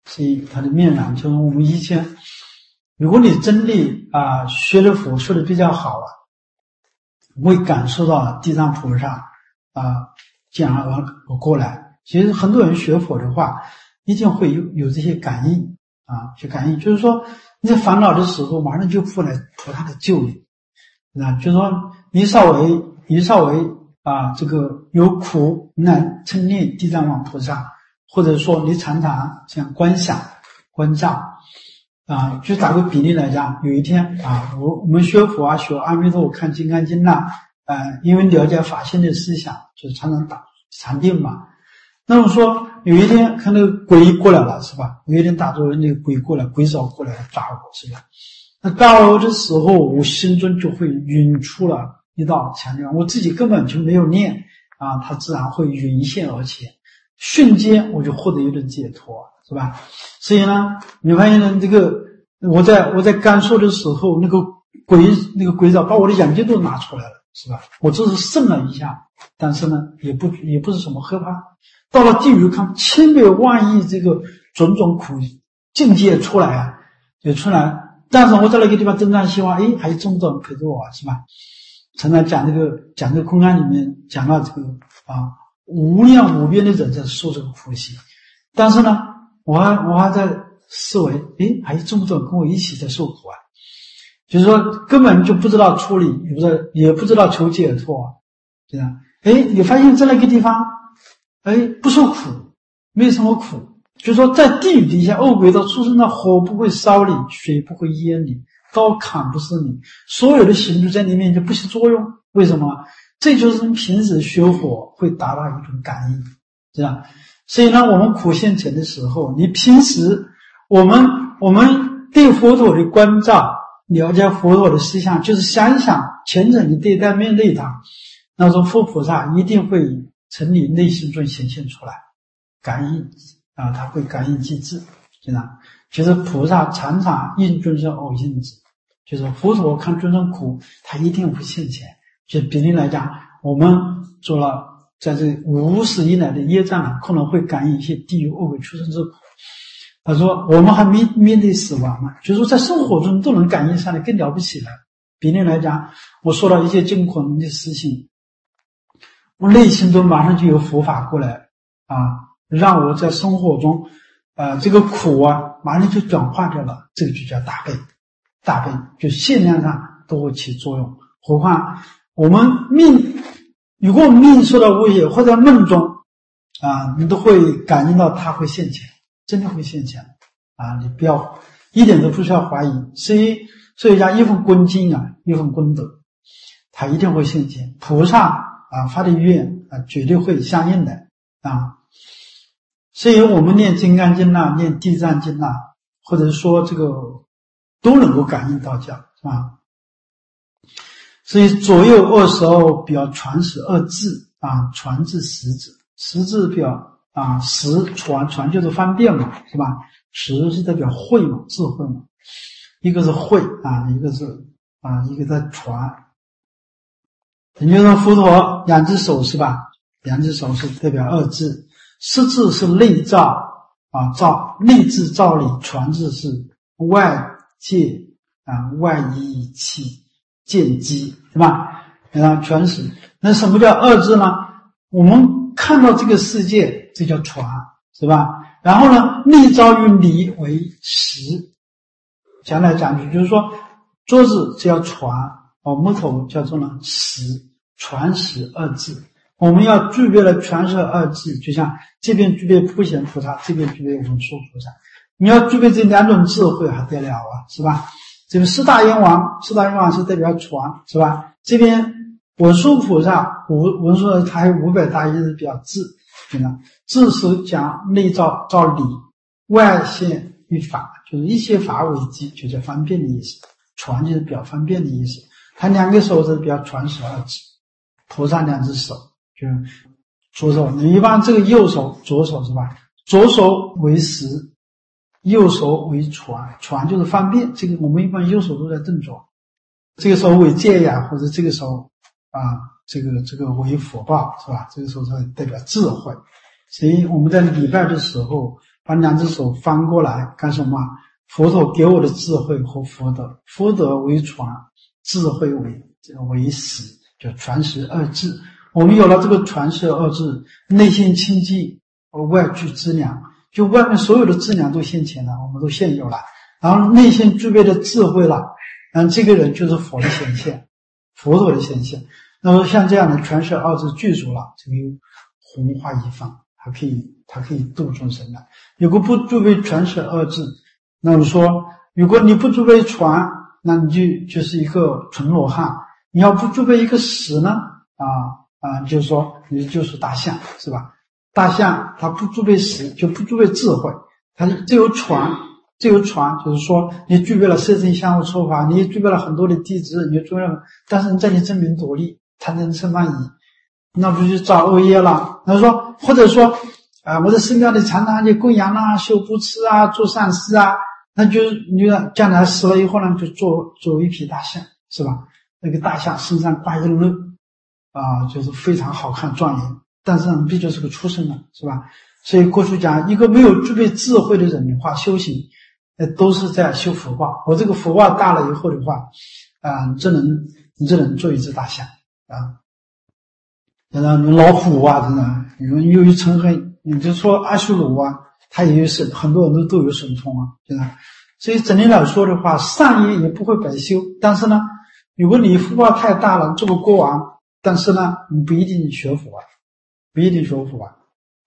所以它的面染就是我们以前，如果你真的啊、呃、学的佛学的比较好啊，会感受到地藏菩萨啊讲而过来。其实很多人学佛的话，一定会有有这些感应啊，去感应，就是说你在烦恼的时候，马上就过来菩萨的救你。啊，就是说你稍微你稍微啊这个有苦难称念地藏王菩萨，或者说你常常像观想观照啊，就打个比例来讲，有一天啊，我我们学佛啊，学阿弥陀佛看金刚经呐，呃，因为了解法性的思想，就是常常打禅定嘛。那么说有一天看那个鬼过来了，是吧？有一天打坐那个鬼过来，鬼手过来抓我，是吧？那抓我的时候，我心中就会涌出了一道强烈，我自己根本就没有念啊，它自然会涌现而起，瞬间我就获得一种解脱，是吧？所以呢，你发现呢，这个我在我在感受的时候，那个鬼那个鬼爪把我的眼睛都拿出来了，是吧？我只是震了一下，但是呢，也不也不是什么害怕。到了地狱看千百万亿这个种种苦境界出来啊，就出来。但是我在那个地方真正希望，哎，还有这么多人陪着我，是吧？常常讲这个讲这个公案里面讲到这个啊，无量无边的人在受这个苦习，但是呢，我还我还在思维，哎，还有这么多人跟我一起在受苦啊，就是说根本就不知道处理，也不知道也不知道求解脱啊，对吧？哎，你发现在那个地方，哎，不受苦，没什么苦。就是说在地狱底下，恶鬼道出生的火不会烧你，水不会淹你，刀砍不死你，所有的刑具在你面前不起作用。为什么？这就是你平时学佛会达到一种感应，是吧？所以呢，我们苦现前的时候，你平时我们我们对佛陀的关照，了解佛陀的思想，就是想想虔诚的对待面对他，那说佛菩萨一定会从你内心中显现出来感应啊，他会感应机制，是吧？其实菩萨常常应众生偶应之，就是佛陀看众生苦，他一定会现前。就比例来讲，我们做了在这无始以来的业障，可能会感应一些地狱恶鬼出生之苦。他说我们还没面对死亡嘛，就是说在生活中都能感应上来，更了不起了。比例来讲，我说到一些尽可能的事情，我内心中马上就有佛法过来啊，让我在生活中呃这个苦啊马上就转化掉了，这个就叫大悲。大悲就现量上都会起作用，何况我们命如果命受到威胁或者梦中啊，你都会感应到它会现前，真的会现前啊！你不要一点都不需要怀疑，所以所以讲一份恭敬啊，一份功德，它一定会现前。菩萨啊发的愿啊，绝对会相应的啊。所以我们念金刚经啊，念地藏经啊，或者说这个都能够感应到教，是吧？所以左右二手表传十二字啊，传字十字，十字表啊，十传传就是方便嘛，是吧？十是代表慧嘛，智慧嘛，一个是慧啊，一个是啊，一个在传。你就说佛陀两只手是吧？两只手是代表二字，十字是内照啊，照内字照理，传字是外界啊，外仪器见机，是吧？然后传使。那什么叫二字呢？我们看到这个世界，这叫传，是吧？然后呢，内照于理为实。讲来讲去就是说，桌子只要传，哦，木头叫做呢实，传实二字。我们要具备了传实二字，就像这边具备普贤菩萨，这边具备文殊菩萨。你要具备这两种智慧还得了啊，是吧？这个四大阎王，四大阎王是代表传，是吧？这边文殊菩萨，文文殊他还有五百大义是表智，对吧？智是讲内照照理，外现于法，就是一切法为基，就叫方便的意思。传就是表方便的意思。他两个手是表传十二字，菩萨两只手，就是左手，你一般这个右手左手是吧？左手为实，右手为传，传就是方便，这个我们一般右手都在正着，这个手为戒呀，或者这个手啊，这个这个为福报，是吧？这个手才代表智慧。所以我们在礼拜的时候， 把两只手翻过来干什么？佛陀给我的智慧和福德，福德为传，智慧为为实，就传实二智。我们有了这个传实二智，内心清净，外具资粮，就外面所有的资粮都现前了，我们都现有了，然后内心具备的智慧了，嗯，这个人就是佛的显现，佛陀的显现。那么像这样的传实二智具足了，这个弘化一方，它可以它可以度众生的。如果不具备传实二智，那么说如果你不具备传，那你就就是一个纯罗汉，你要不具备一个实呢啊啊，就是说你就是大象，是吧？大象它不具备实，就不具备智慧，它只有传，只有传，就是说你具备了色身相互说法，你也具备了很多的弟子，你具备了，但是你在你争名夺利，贪嗔痴慢疑，那不就造恶业了？他说，或者说啊、呃，我在寺庙里常常去供养啊，修布施啊，做善事啊，那就你将来死了以后呢，就做做一匹大象，是吧？那个大象身上挂一个乐啊、呃，就是非常好看庄严，但是呢，毕竟是个畜生了，是吧？所以过去讲，一个没有具备智慧的人的话，修行呃都是在修福报。我这个福报大了以后的话，啊、呃，你只能你只能做一只大象啊。然后你老虎啊，真的，因为由于嗔恨，你就说阿修罗啊，它也有神，很多人都都有神通啊，真的。所以整体来说的话，善业也不会白修。但是呢，如果你福报太大了，做个国王，但是呢，你不一定学佛啊，不一定学佛啊。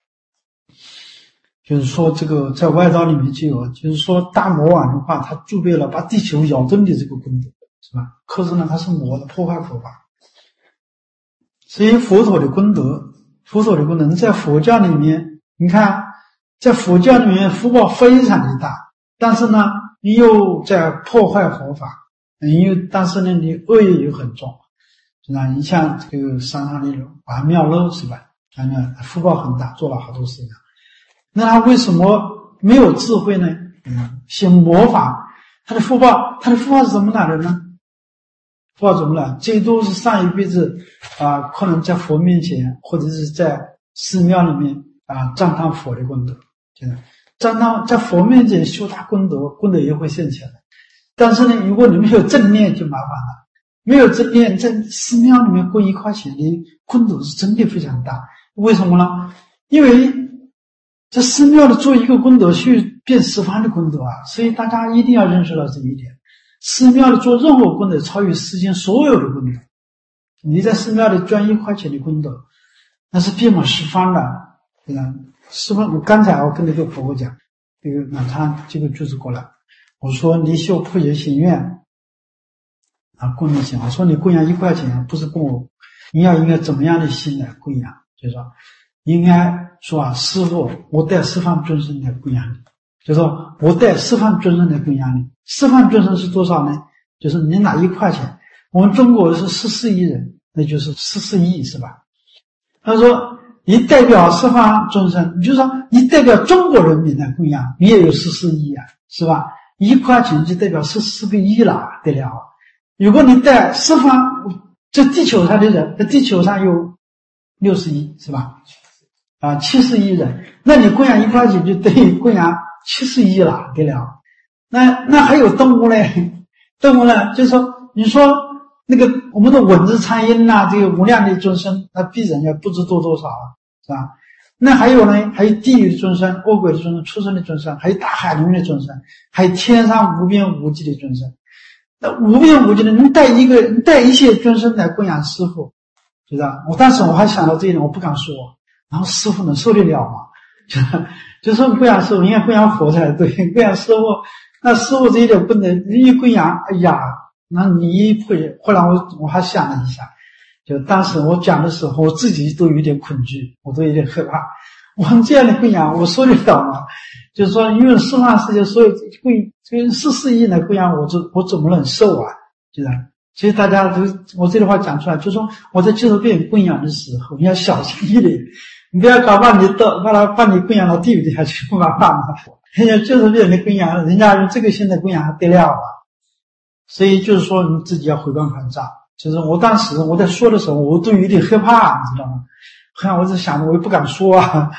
就是说，这个在外道里面就有，就是说大魔王的话，他具备了把地球咬顿的这个功德，是吧？可是呢，他是魔的，破坏佛法。所以佛陀的功德，佛陀的功德在佛教里面，你看，在佛教里面福报非常的大，但是呢，你又在破坏佛法，因为但是呢，你恶业又很重，是吧？你像这个山上那种玩妙乐，是吧？他呢福报很大，做了好多事情。那他为什么没有智慧呢？嗯，学魔法，他的福报，他的福报是怎么来的呢？福报怎么来？最多是上一辈子啊、呃，可能在佛面前，或者是在寺庙里面啊、呃，赞叹佛的功德，真的赞叹在佛面前修大功德，功德也会现起来。但是呢，如果你没有正念，就麻烦了。没有正念，在寺庙里面供一块钱的功德是真的非常大。为什么呢？因为在寺庙里做一个功德去变十方的功德啊，所以大家一定要认识到这一点。寺庙里做任何功德超越世间所有的功德。你在寺庙里捐一块钱的功德，那是遍满十方的，对吧？十方，我刚才我跟那个婆婆讲，这个那他这个就是过来，我说你修普贤行愿啊，供养行，我说你供养一块钱不是供我，你要应该怎么样的心来供养？就是说，应该说啊，师父，我带十方众生来供养你。就是说我带十方众生来供养你，十方众生是多少呢？就是你拿一块钱，我们中国是十四亿人，那就是十四亿，是吧？他说你代表十方众生，你就说你代表中国人民来供养，你也有十四亿啊，是吧？一块钱就代表十四个亿了，得了。如果你带十方，这地球上的人，在地球上有六十亿，是吧？啊，七十亿人，那你供养一块钱就等于供养七十亿了，对了。那那还有动物嘞，动物呢，就是说，你说那个我们的蚊子、苍蝇呐、啊，这个无量的众生，那必然要不知多多少啊，是吧？那还有呢，还有地狱的众生、恶鬼的众生、畜生的众生，还有大海里面的众生，还有天上无边无际的众生。那无边无际的，能带一个，能带一切众生来供养师父，知道？我当时我还想到这一点，我不敢说。然后师父能受得了吗？就就说供养师父，应该供养佛才对，供养师父，那师父这一点不能，你一供养，哎呀，那你一会，后来我我还想了一下，就当时我讲的时候，我自己都有点恐惧，我都有点害怕。我们这样的供养，我受得了吗？就是说，因为十方世界所有供这十四亿来供养我，这我怎么能受啊？就是。其实大家都，我这句话讲出来，就是说我在接受别人供养的时候，你要小心一点，你不要搞把你的把他把你供养到地狱底下去，麻烦了。人家接受别人的供养，人家用这个心来供养还得了啊？所以就是说你自己要回光返照。就是我当时我在说的时候，我都有点害怕，你知道吗？后来我在想着，我也不敢说啊。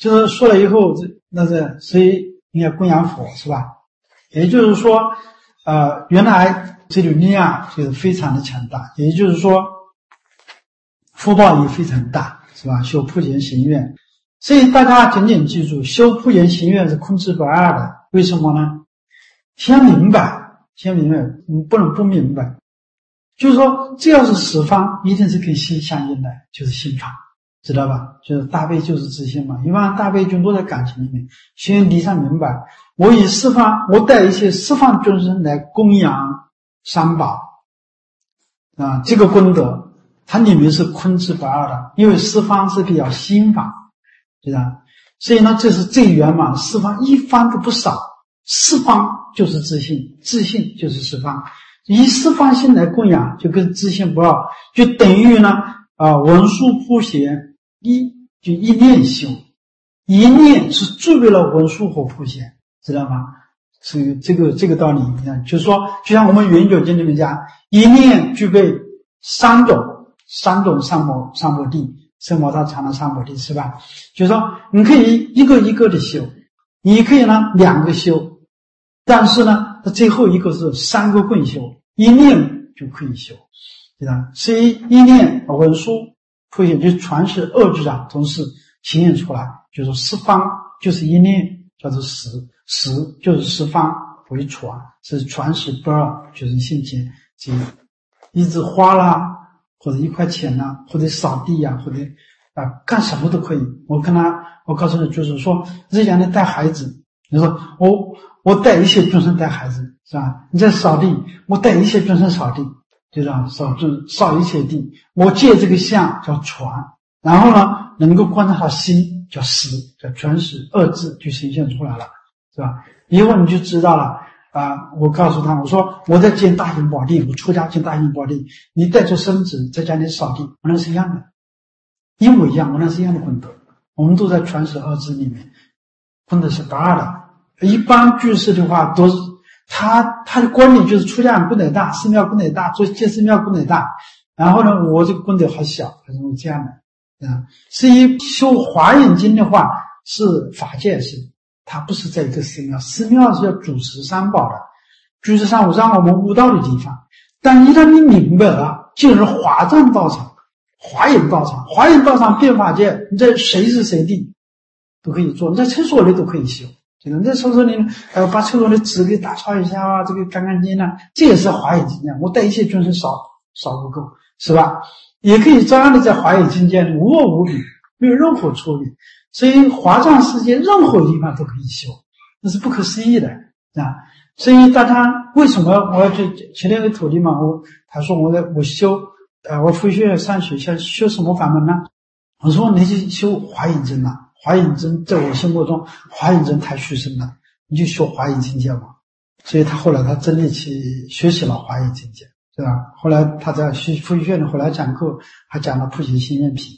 就是说了以后，这那是谁应该供养佛是吧？也就是说，呃，原来这种力量就是非常的强大，也就是说，福报也非常大，是吧？修普贤行愿，所以大家紧紧记住，修普贤行愿是空之不二的。为什么呢？先明白，先明白，你不能不明白。就是说，只要是十方，一定是跟心相应的，就是心法，知道吧？就是大悲就是自信嘛。一般大悲就落在感情里面，先理上明白。我以十方，我带一些十方众生来供养三宝啊，这个功德它里面是空之不二的，因为十方是比较心法，对吧？所以呢，这是最圆满，十方一方都不少，十方就是自信，自信就是十方。以十方心来供养，就跟自信不二，就等于呢啊文殊普贤一就一念修，一念是具备了文殊和普贤，知道吗？是这个这个道理一样，就是说，就像我们圆觉经里面讲，一念具备三种三种三摩三摩地，三摩他禅的三摩地是吧？就是说，你可以一个一个的修，你可以呢两个修，但是呢。最后一个是三个共修，一念就可以修，对吧？所以一念文殊普贤就传是二字啊，同时显现出来，就是十方就是一念，叫做十，十就是十方为传，是传十不二，就是现前这一枝花啦，或者一块钱啦，或者扫地呀、啊，或者啊干什么都可以。我跟他，我告诉你，就是说日常的带孩子，你说我。我带一切众生带孩子，是吧？你在扫地，我带一切众生扫地，就这样扫众扫一切地。我借这个相叫传，然后呢，能够观察到心叫识，叫传识二字就显现出来了，是吧？以后你就知道了啊！我告诉他，我说我在建大雄宝地，我出家建大雄宝地，你带着孙子在家里扫地，我那是一样的，一模一样，我那是一样的功德。我们都在传识二字里面，功德是不二的。一般居士的话都是他他的观念就是出家人功德大，寺庙功德大，做建寺庙功德大，然后呢我这个功德还小，还是这样的啊。所以修华严经的话是法界是，它不是在一个寺庙，寺庙是要主持三宝的，居士三五让我们悟道的地方。但一旦你明白了，进入华藏道场、华严道场、华严道场变法界，你在随时随地都可以做，你在厕所里都可以修。这个在厕所里，呃，把厕所的纸给打扫一下啊，这个干干净净啊，这也是华严境界。我带一切众生扫扫不够，是吧？也可以照样的在华严境界里无恶无比，没有任何错别。所以华藏世界任何地方都可以修，那是不可思议的啊！所以大家为什么我要去前天有个徒弟嘛，我他说我在我修呃我复学上学校修什么法门呢？我说你去修华严经啊。华严经在我心目中，华严经太虚深了，你就学华严境界嘛。所以他后来他真的去学习了华严境界，对吧？后来他在复学院后来讲课，还讲了普贤行愿品。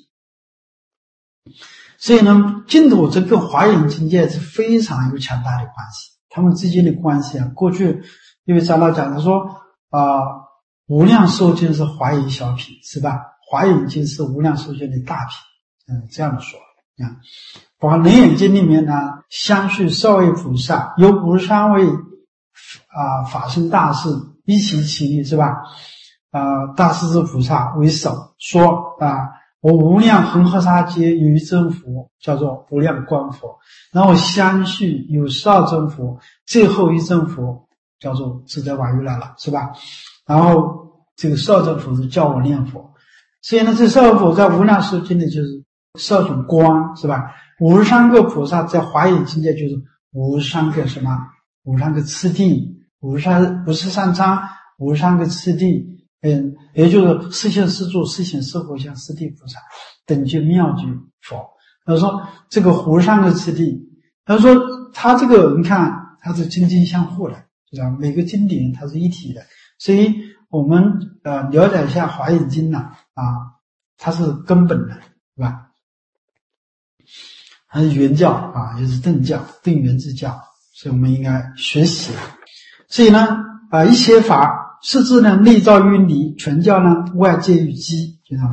所以呢，净土这跟华严境界是非常有强大的关系，他们之间的关系啊。过去因为长老讲他说啊、呃，无量寿经是华严小品，是吧？华严经是无量寿经的大品，嗯，这样说。啊，把楞严经里面呢，相续少位菩萨有五十三位啊法身大士一起起立，是吧？啊，大势至菩萨为首，说啊，我无量恒河沙界有一真佛，叫做无量光佛，然后相续有十二真佛，最后一真佛叫做自在瓦玉来了，是吧？然后这个十二真佛是叫我念佛，所以呢，这十二佛在无量寿经里就是十二种光，是吧？五十三个菩萨在华严境界就是五十三个什么？五十三个次第，五十三五十三章，五十三个次第，嗯，也就是四现四住、四显四佛像、四谛菩萨等觉妙觉佛。他说这个五十三个次第，他说他这个你看，它是经经相互的，是吧？每个经典它是一体的，所以我们呃了解一下华严经呢啊，它是根本的，是吧？还是原教啊，也是正教，正圆之教，所以我们应该学习。所以呢，啊，一切法是自呢内造于理，全教呢外界于机，就这样。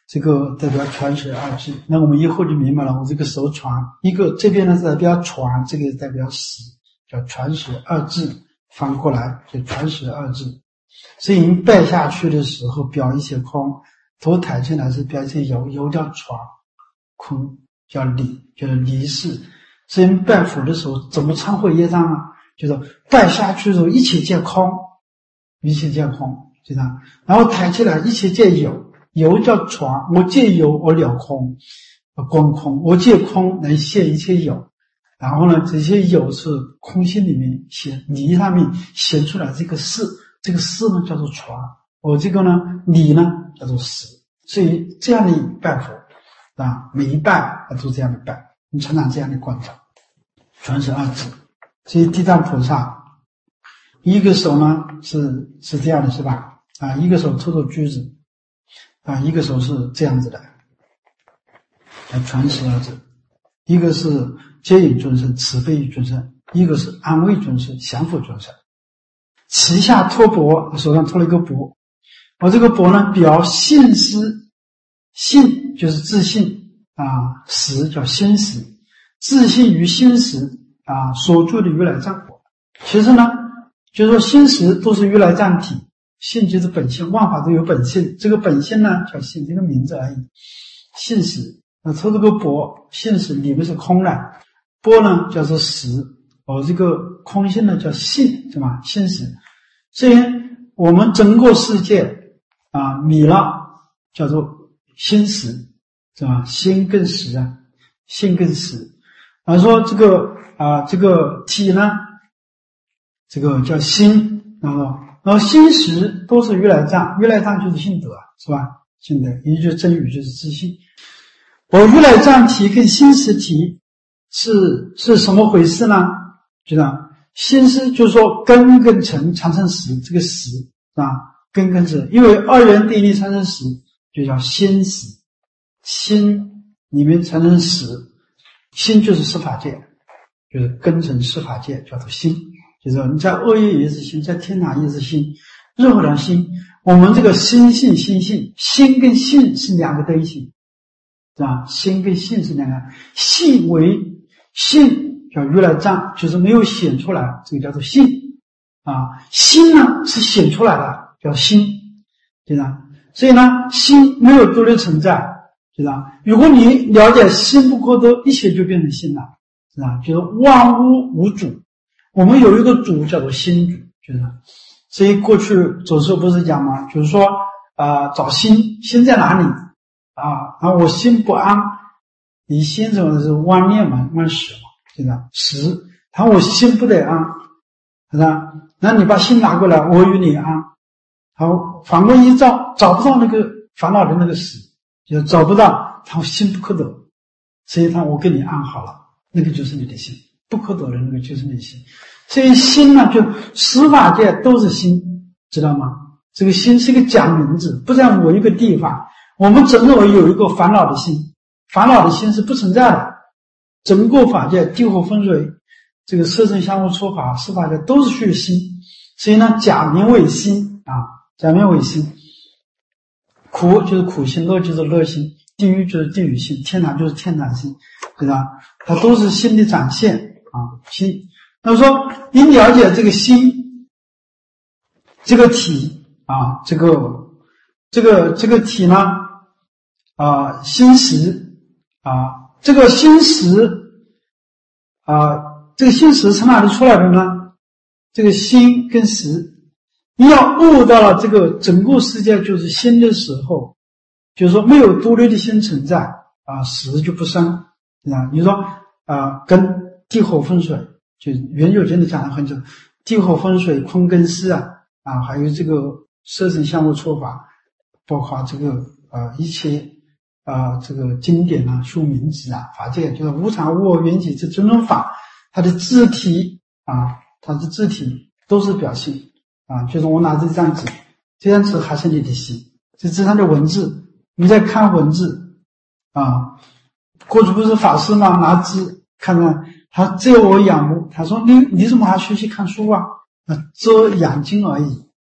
这个代表传水二字。那我们以后就明白了，我这个手传，一个这边呢是代表传，这个代表死，叫传水二字，翻过来就传水二字。所以你拜下去的时候表一些空，头抬起来是表一些有，有叫传，空叫离，就是离世。所以拜佛的时候怎么忏悔业障啊？就是拜下去的时候一切皆空，一切皆空，就这样。然后抬起来一切皆有，有叫传，我借有我了空，光空，我借空能现一切有。然后呢，这些有是空性里面显，离上面显出来这个是，这个是呢叫做传，我这个呢离呢叫做实。所以这样的拜佛啊，每一拜都这样的拜，你常常这样的观照，传是二字。所以地藏菩萨一个手呢是是这样的，是吧？啊，一个手托着橘子，啊，一个手是这样子的，来传十二字。一个是接引众生，慈悲于众生；一个是安慰众生，降伏众生。旗下托钵，手上托了一个钵，我这个钵呢表信施，信就是自信啊，实叫心实，自信于心实啊，所住的如来藏。其实呢，就是说心实都是如来藏体，性就是本性，万法都有本性，这个本性呢叫性，这个名字而已。信实，那托这个钵，信实里面是空的，钵呢叫做实，哦，这个空性呢叫性，是吧？信实。所以我们整个世界啊，米了叫做心实，是吧？心更实啊，性更实。而说这个啊，这个体呢，这个叫心，然后然后心实都是如来藏，如来藏就是性德，是吧？性德，也就是真语，就是自信。我如来藏体跟心实体是是什么回事呢？就这样，心实就是说根跟尘产生实，这个实啊，根跟尘，因为二元定律产生实，就叫心实。心里面产生实，心就是十法界，就是根尘十法界，叫做心。就是说你在恶业也是心，在天堂也是心，任何的心，我们这个心性心性，心跟性是两个东西，是吧？心跟性是两个，性为性叫如来藏，就是没有显出来，这个叫做性啊。心呢是显出来的，叫心，对吧？所以呢，心没有独立存在，对吧？如果你了解心不可得，一切就变成心了，是吧？就是万物无主。我们有一个主叫做心主，就是所以过去左师不是讲吗？就是说啊、呃，找心，心在哪里啊？然后我心不安，你心什么是妄念嘛，妄识嘛，对吧？识，然后我心不得安，是吧？那你把心拿过来，我与你安。好，反过一照，找不到那个烦恼的那个识，就找不到，他心不可得，所以他我跟你安好了，那个就是你的心。不可得的那个就是内心，所以心呢，就十法界都是心，知道吗？这个心是一个假名字，不在某一个地方。我们总认为有一个烦恼的心，烦恼的心是不存在的。整个法界，地火风水，这个色声香味触法，十法界都是虚心，所以呢，假名为心啊，假名为心。苦就是苦心，乐就是乐心，地狱就是地狱心，天堂就是天堂心，对吧？它都是心的展现。啊，心，那么说你了解这个心，这个体啊，这个这个这个体呢，啊，心识啊，这个心识啊，这个心识从哪里出来的呢？这个心跟识，你要悟到了这个整个世界就是心的时候，就是说没有独立的心存在啊，识就不生啊。你说啊，跟地火风水，就原有经的讲了很久，地火风水空根湿啊啊，还有这个色声香味触法，包括这个呃一切啊这个经典啊书名字啊法界，就是无常无我缘起这种种法，它的字体啊，它的字体都是表性啊，就是我拿这张纸，这张纸还是你的心，这纸上的文字，你在看文字啊，过去不是法师吗？拿字看看。他遮我仰目，他说你你怎么还学习看书啊？啊，遮眼睛而已，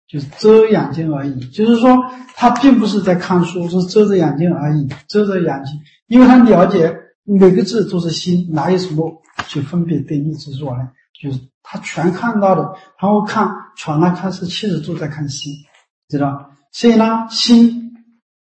就是遮眼睛而已，就是说他并不是在看书，是遮着眼睛而已，遮着眼睛，因为他了解每个字都是心，哪有什么去分别对立之说呢？就是他全看到的，然后看全来看是七十度在看心，知道？所以呢，心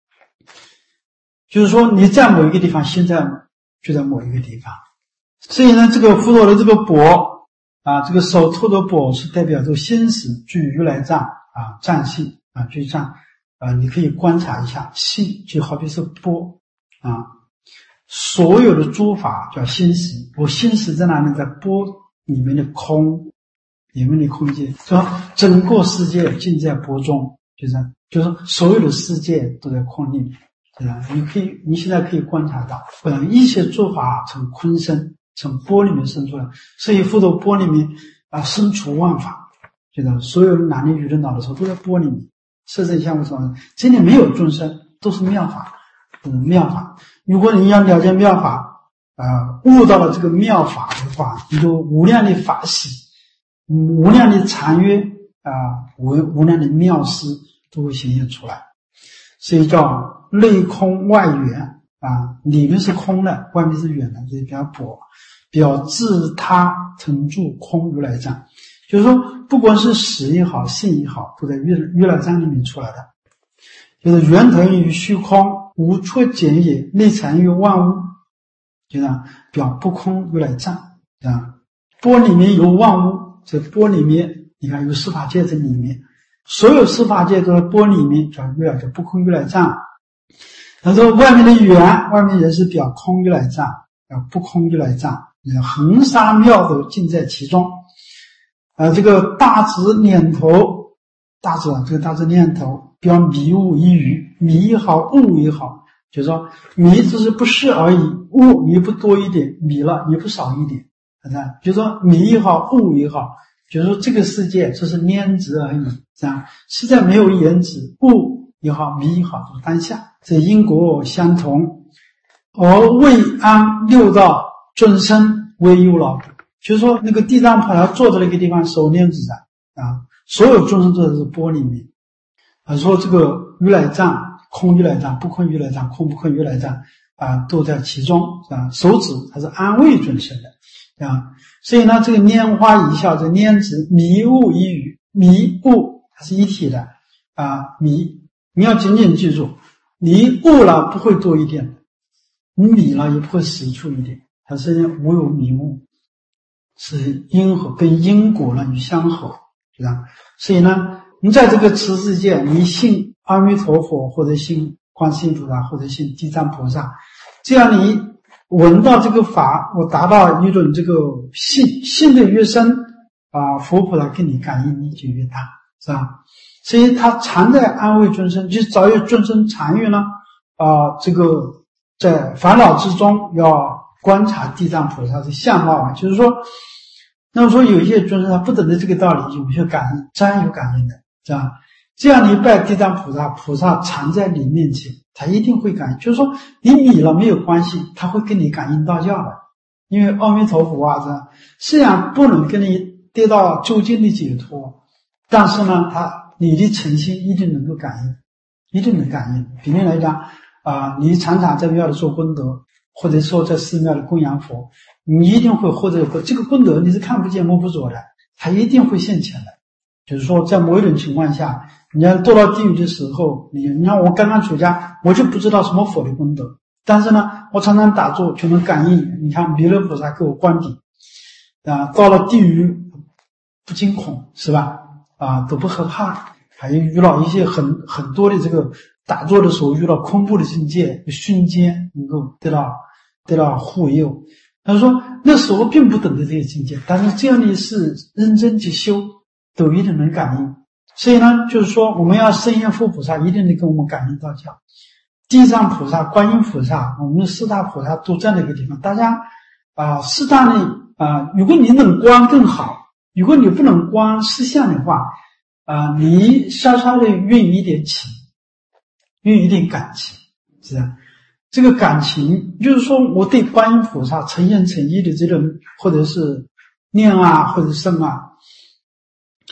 就是说你在某一个地方，心在就在某一个地方。所以呢，这个佛陀的这个钵啊，这个手托的钵是代表着心识具如来藏啊，藏性啊，具藏啊，你可以观察一下，心就好比是钵啊，所有的诸法叫心识，我心识在哪里？在钵里面的空，里面的空间，说整个世界尽在钵中，就是就是所有的世界都在空里面，对吧？你可以，你现在可以观察到，本一切诸法从空生，从钵里面生出来，所以佛陀钵里面啊，生除万法，对吧？所有的男女女的脑的时候都在钵里面，色身相无什么，这里没有众生，都是妙法，嗯，妙法。如果你要了解妙法，啊、呃，悟到了这个妙法的话，你就无量的法喜，无量的禅悦啊，无无量的妙思都会显现出来，所以叫内空外圆啊，里面是空的，外面是圆的，所以比较薄，表自他成住空如来藏，就是说，不管是识也好，性也好，都在如如来藏里面出来的，就是源头于虚空，无处简也，内藏于万物。就这样表不空如来藏啊，钵里面有万物，这钵里面你看有十法界在里面，所有十法界都在钵里面，叫如来叫不空如来藏。他说外面的圆，外面也是表空如来藏，叫不空如来藏，恒沙妙斗尽在其中。啊，这个大指念头，大指这个大指念头表迷雾一语，迷也好，悟也好。就是说迷只是不是而已，悟你不多一点，迷了你不少一点，就是说迷也好，悟也好，就是说这个世界这是念执而已，这样实在没有言执，悟也好，迷也好，都当下，这因果相同。而未安六道众生为有老，就是说那个地藏菩萨坐在那个地方手念执的啊，所有众生都在这钵里面啊，说这个如来藏。空如来藏，不空如来藏，空不空如来藏啊，都在其中啊。手指它是安慰众生的啊，所以呢，这个拈花一笑，这拈指迷悟一语，迷悟它是一体的啊。迷你要紧紧记住，你悟了不会多一点，你迷了也不会少出一点，它是无有迷悟，是因果跟因果呢与相合，是吧？所以呢，你在这个此世界，你信阿弥陀佛，或者信观世音菩萨，或者信地藏菩萨，这样你闻到这个法，我达到一种这个信，信的越深啊，佛菩萨跟你感应力就越大，是吧？所以他常在安慰众生，就早有众生常遇呢啊，这个在烦恼之中要观察地藏菩萨的相貌啊，就是说，那么说有一些众生他不懂得这个道理，有些感应，真有感应的，是吧？这样你拜地藏菩萨，菩萨常在你面前，他一定会感应。就是说你迷了没有关系，他会跟你感应道教的。因为阿弥陀佛啊，这虽然不能跟你得到究竟的解脱，但是呢，他你的诚心一定能够感应，一定能感应。比如来讲啊、呃，你常常在庙里做功德，或者说在寺庙里供养佛，你一定会获得这个功德，你是看不见摸不着的，他一定会现前的。就是说在某一种情况下，你要堕到地狱的时候，你你看我刚刚出家，我就不知道什么佛的功德，但是呢，我常常打坐就能感应。你看弥勒菩萨给我灌顶啊，到了地狱不惊恐，是吧？啊，都不害怕。还有遇到一些很很多的这个打坐的时候遇到恐怖的境界，瞬间能够得到得到护佑。他说那时候并不懂得这些境界，但是这样的是认真去修，都一定能感应。所以呢，就是说我们要圣愿佛菩萨一定能跟我们感应道教，地藏菩萨、观音菩萨，我们四大菩萨都在那个地方。大家啊，适当的啊，如果你能观更好，如果你不能观实相的话啊，你稍稍的运一点情，运一点感情，是吧？这个感情就是说我对观音菩萨诚心诚意的这种，或者是念啊，或者生啊，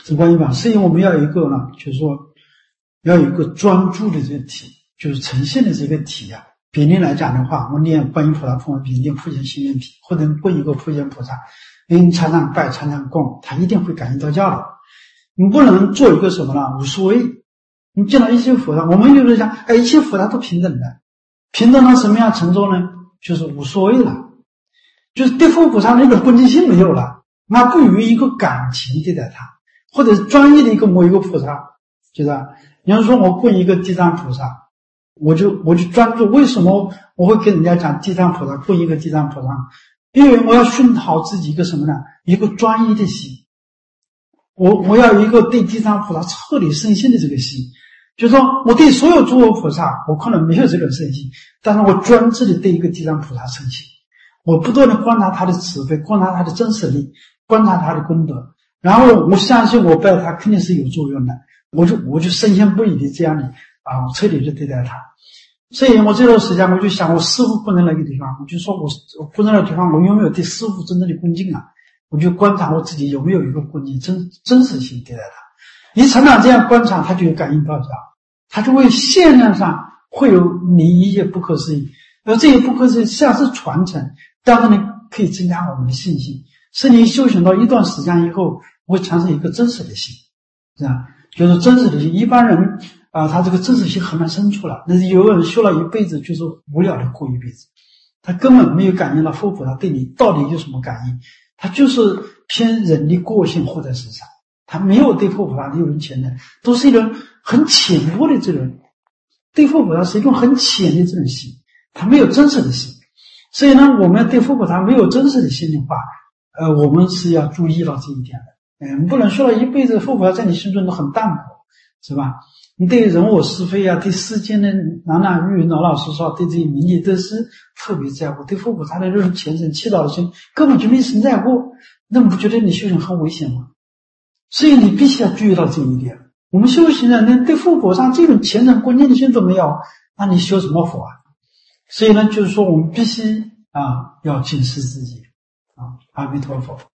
是观音法。所以我们要有一个呢，就是说要有一个专注的这个体，就是呈现的这个体啊。比例来讲的话，我念观音菩萨风比念普贤行愿品，或者供一个普贤菩萨，因为常常拜常常供，他一定会感应到教的。你不能做一个什么呢？无所谓。你见到一切菩萨，我们就是讲，哎，一切菩萨都平等的，平等到什么样程度呢？就是无所谓了，就是对佛菩萨那种恭敬心没有了，那不与一个感情对待他，或者专业的一个某一个菩萨，就是，你要说我供一个地藏菩萨，我就我就专注。为什么我会跟人家讲地藏菩萨供一个地藏菩萨？因为我要训好自己一个什么呢？一个专一的心。我我要有一个对地藏菩萨彻底深信的这个心。就是说我对所有诸佛菩萨我可能没有这种深信，但是我专制的对一个地藏菩萨深信，我不断的观察他的慈悲，观察他的真实力，观察他的功德，然后我相信我拜他肯定是有作用的，我就我就深信不疑的这样的啊，彻底的对待他。所以我这段时间我就想，我师父供在那个地方，我就说我我供在那个地方，我有没有对师父真正的恭敬啊？我就观察我自己有没有一个恭敬真真实性对待他。你常常这样观察，他就有感应到家，他就会限量上会有你一些不可思议，而这些不可思议像是传承，但是呢可以增加我们的信心，是你修行到一段时间以后会产生一个真实的心，是吧？就是真实的心。一般人啊、呃，他这个真实性很难生出来，但是有人修了一辈子就是无聊的过一辈子，他根本没有感应到佛菩萨对你到底有什么感应，他就是偏人的个性或者是啥，他没有对佛菩萨有人潜能，都是一种很浅薄的这种，对佛菩萨是一种很浅的这种心，他没有真实的心。所以呢，我们对佛菩萨没有真实的心的话，呃，我们是要注意到这一点的。嗯，不能说了一辈子佛菩萨在你心中都很淡薄，是吧？你对人我是非啊，对世间的男男女女老老实实，对这些名利都是特别在乎，对佛菩萨的这种虔诚祈祷的心根本就没存在过，那你不觉得你修行很危险吗？所以你必须要注意到这一点。我们修行人连对佛菩萨这种虔诚恭敬的心都没有，那你修什么佛啊？所以呢，就是说我们必须啊要警示自己啊，阿弥陀佛。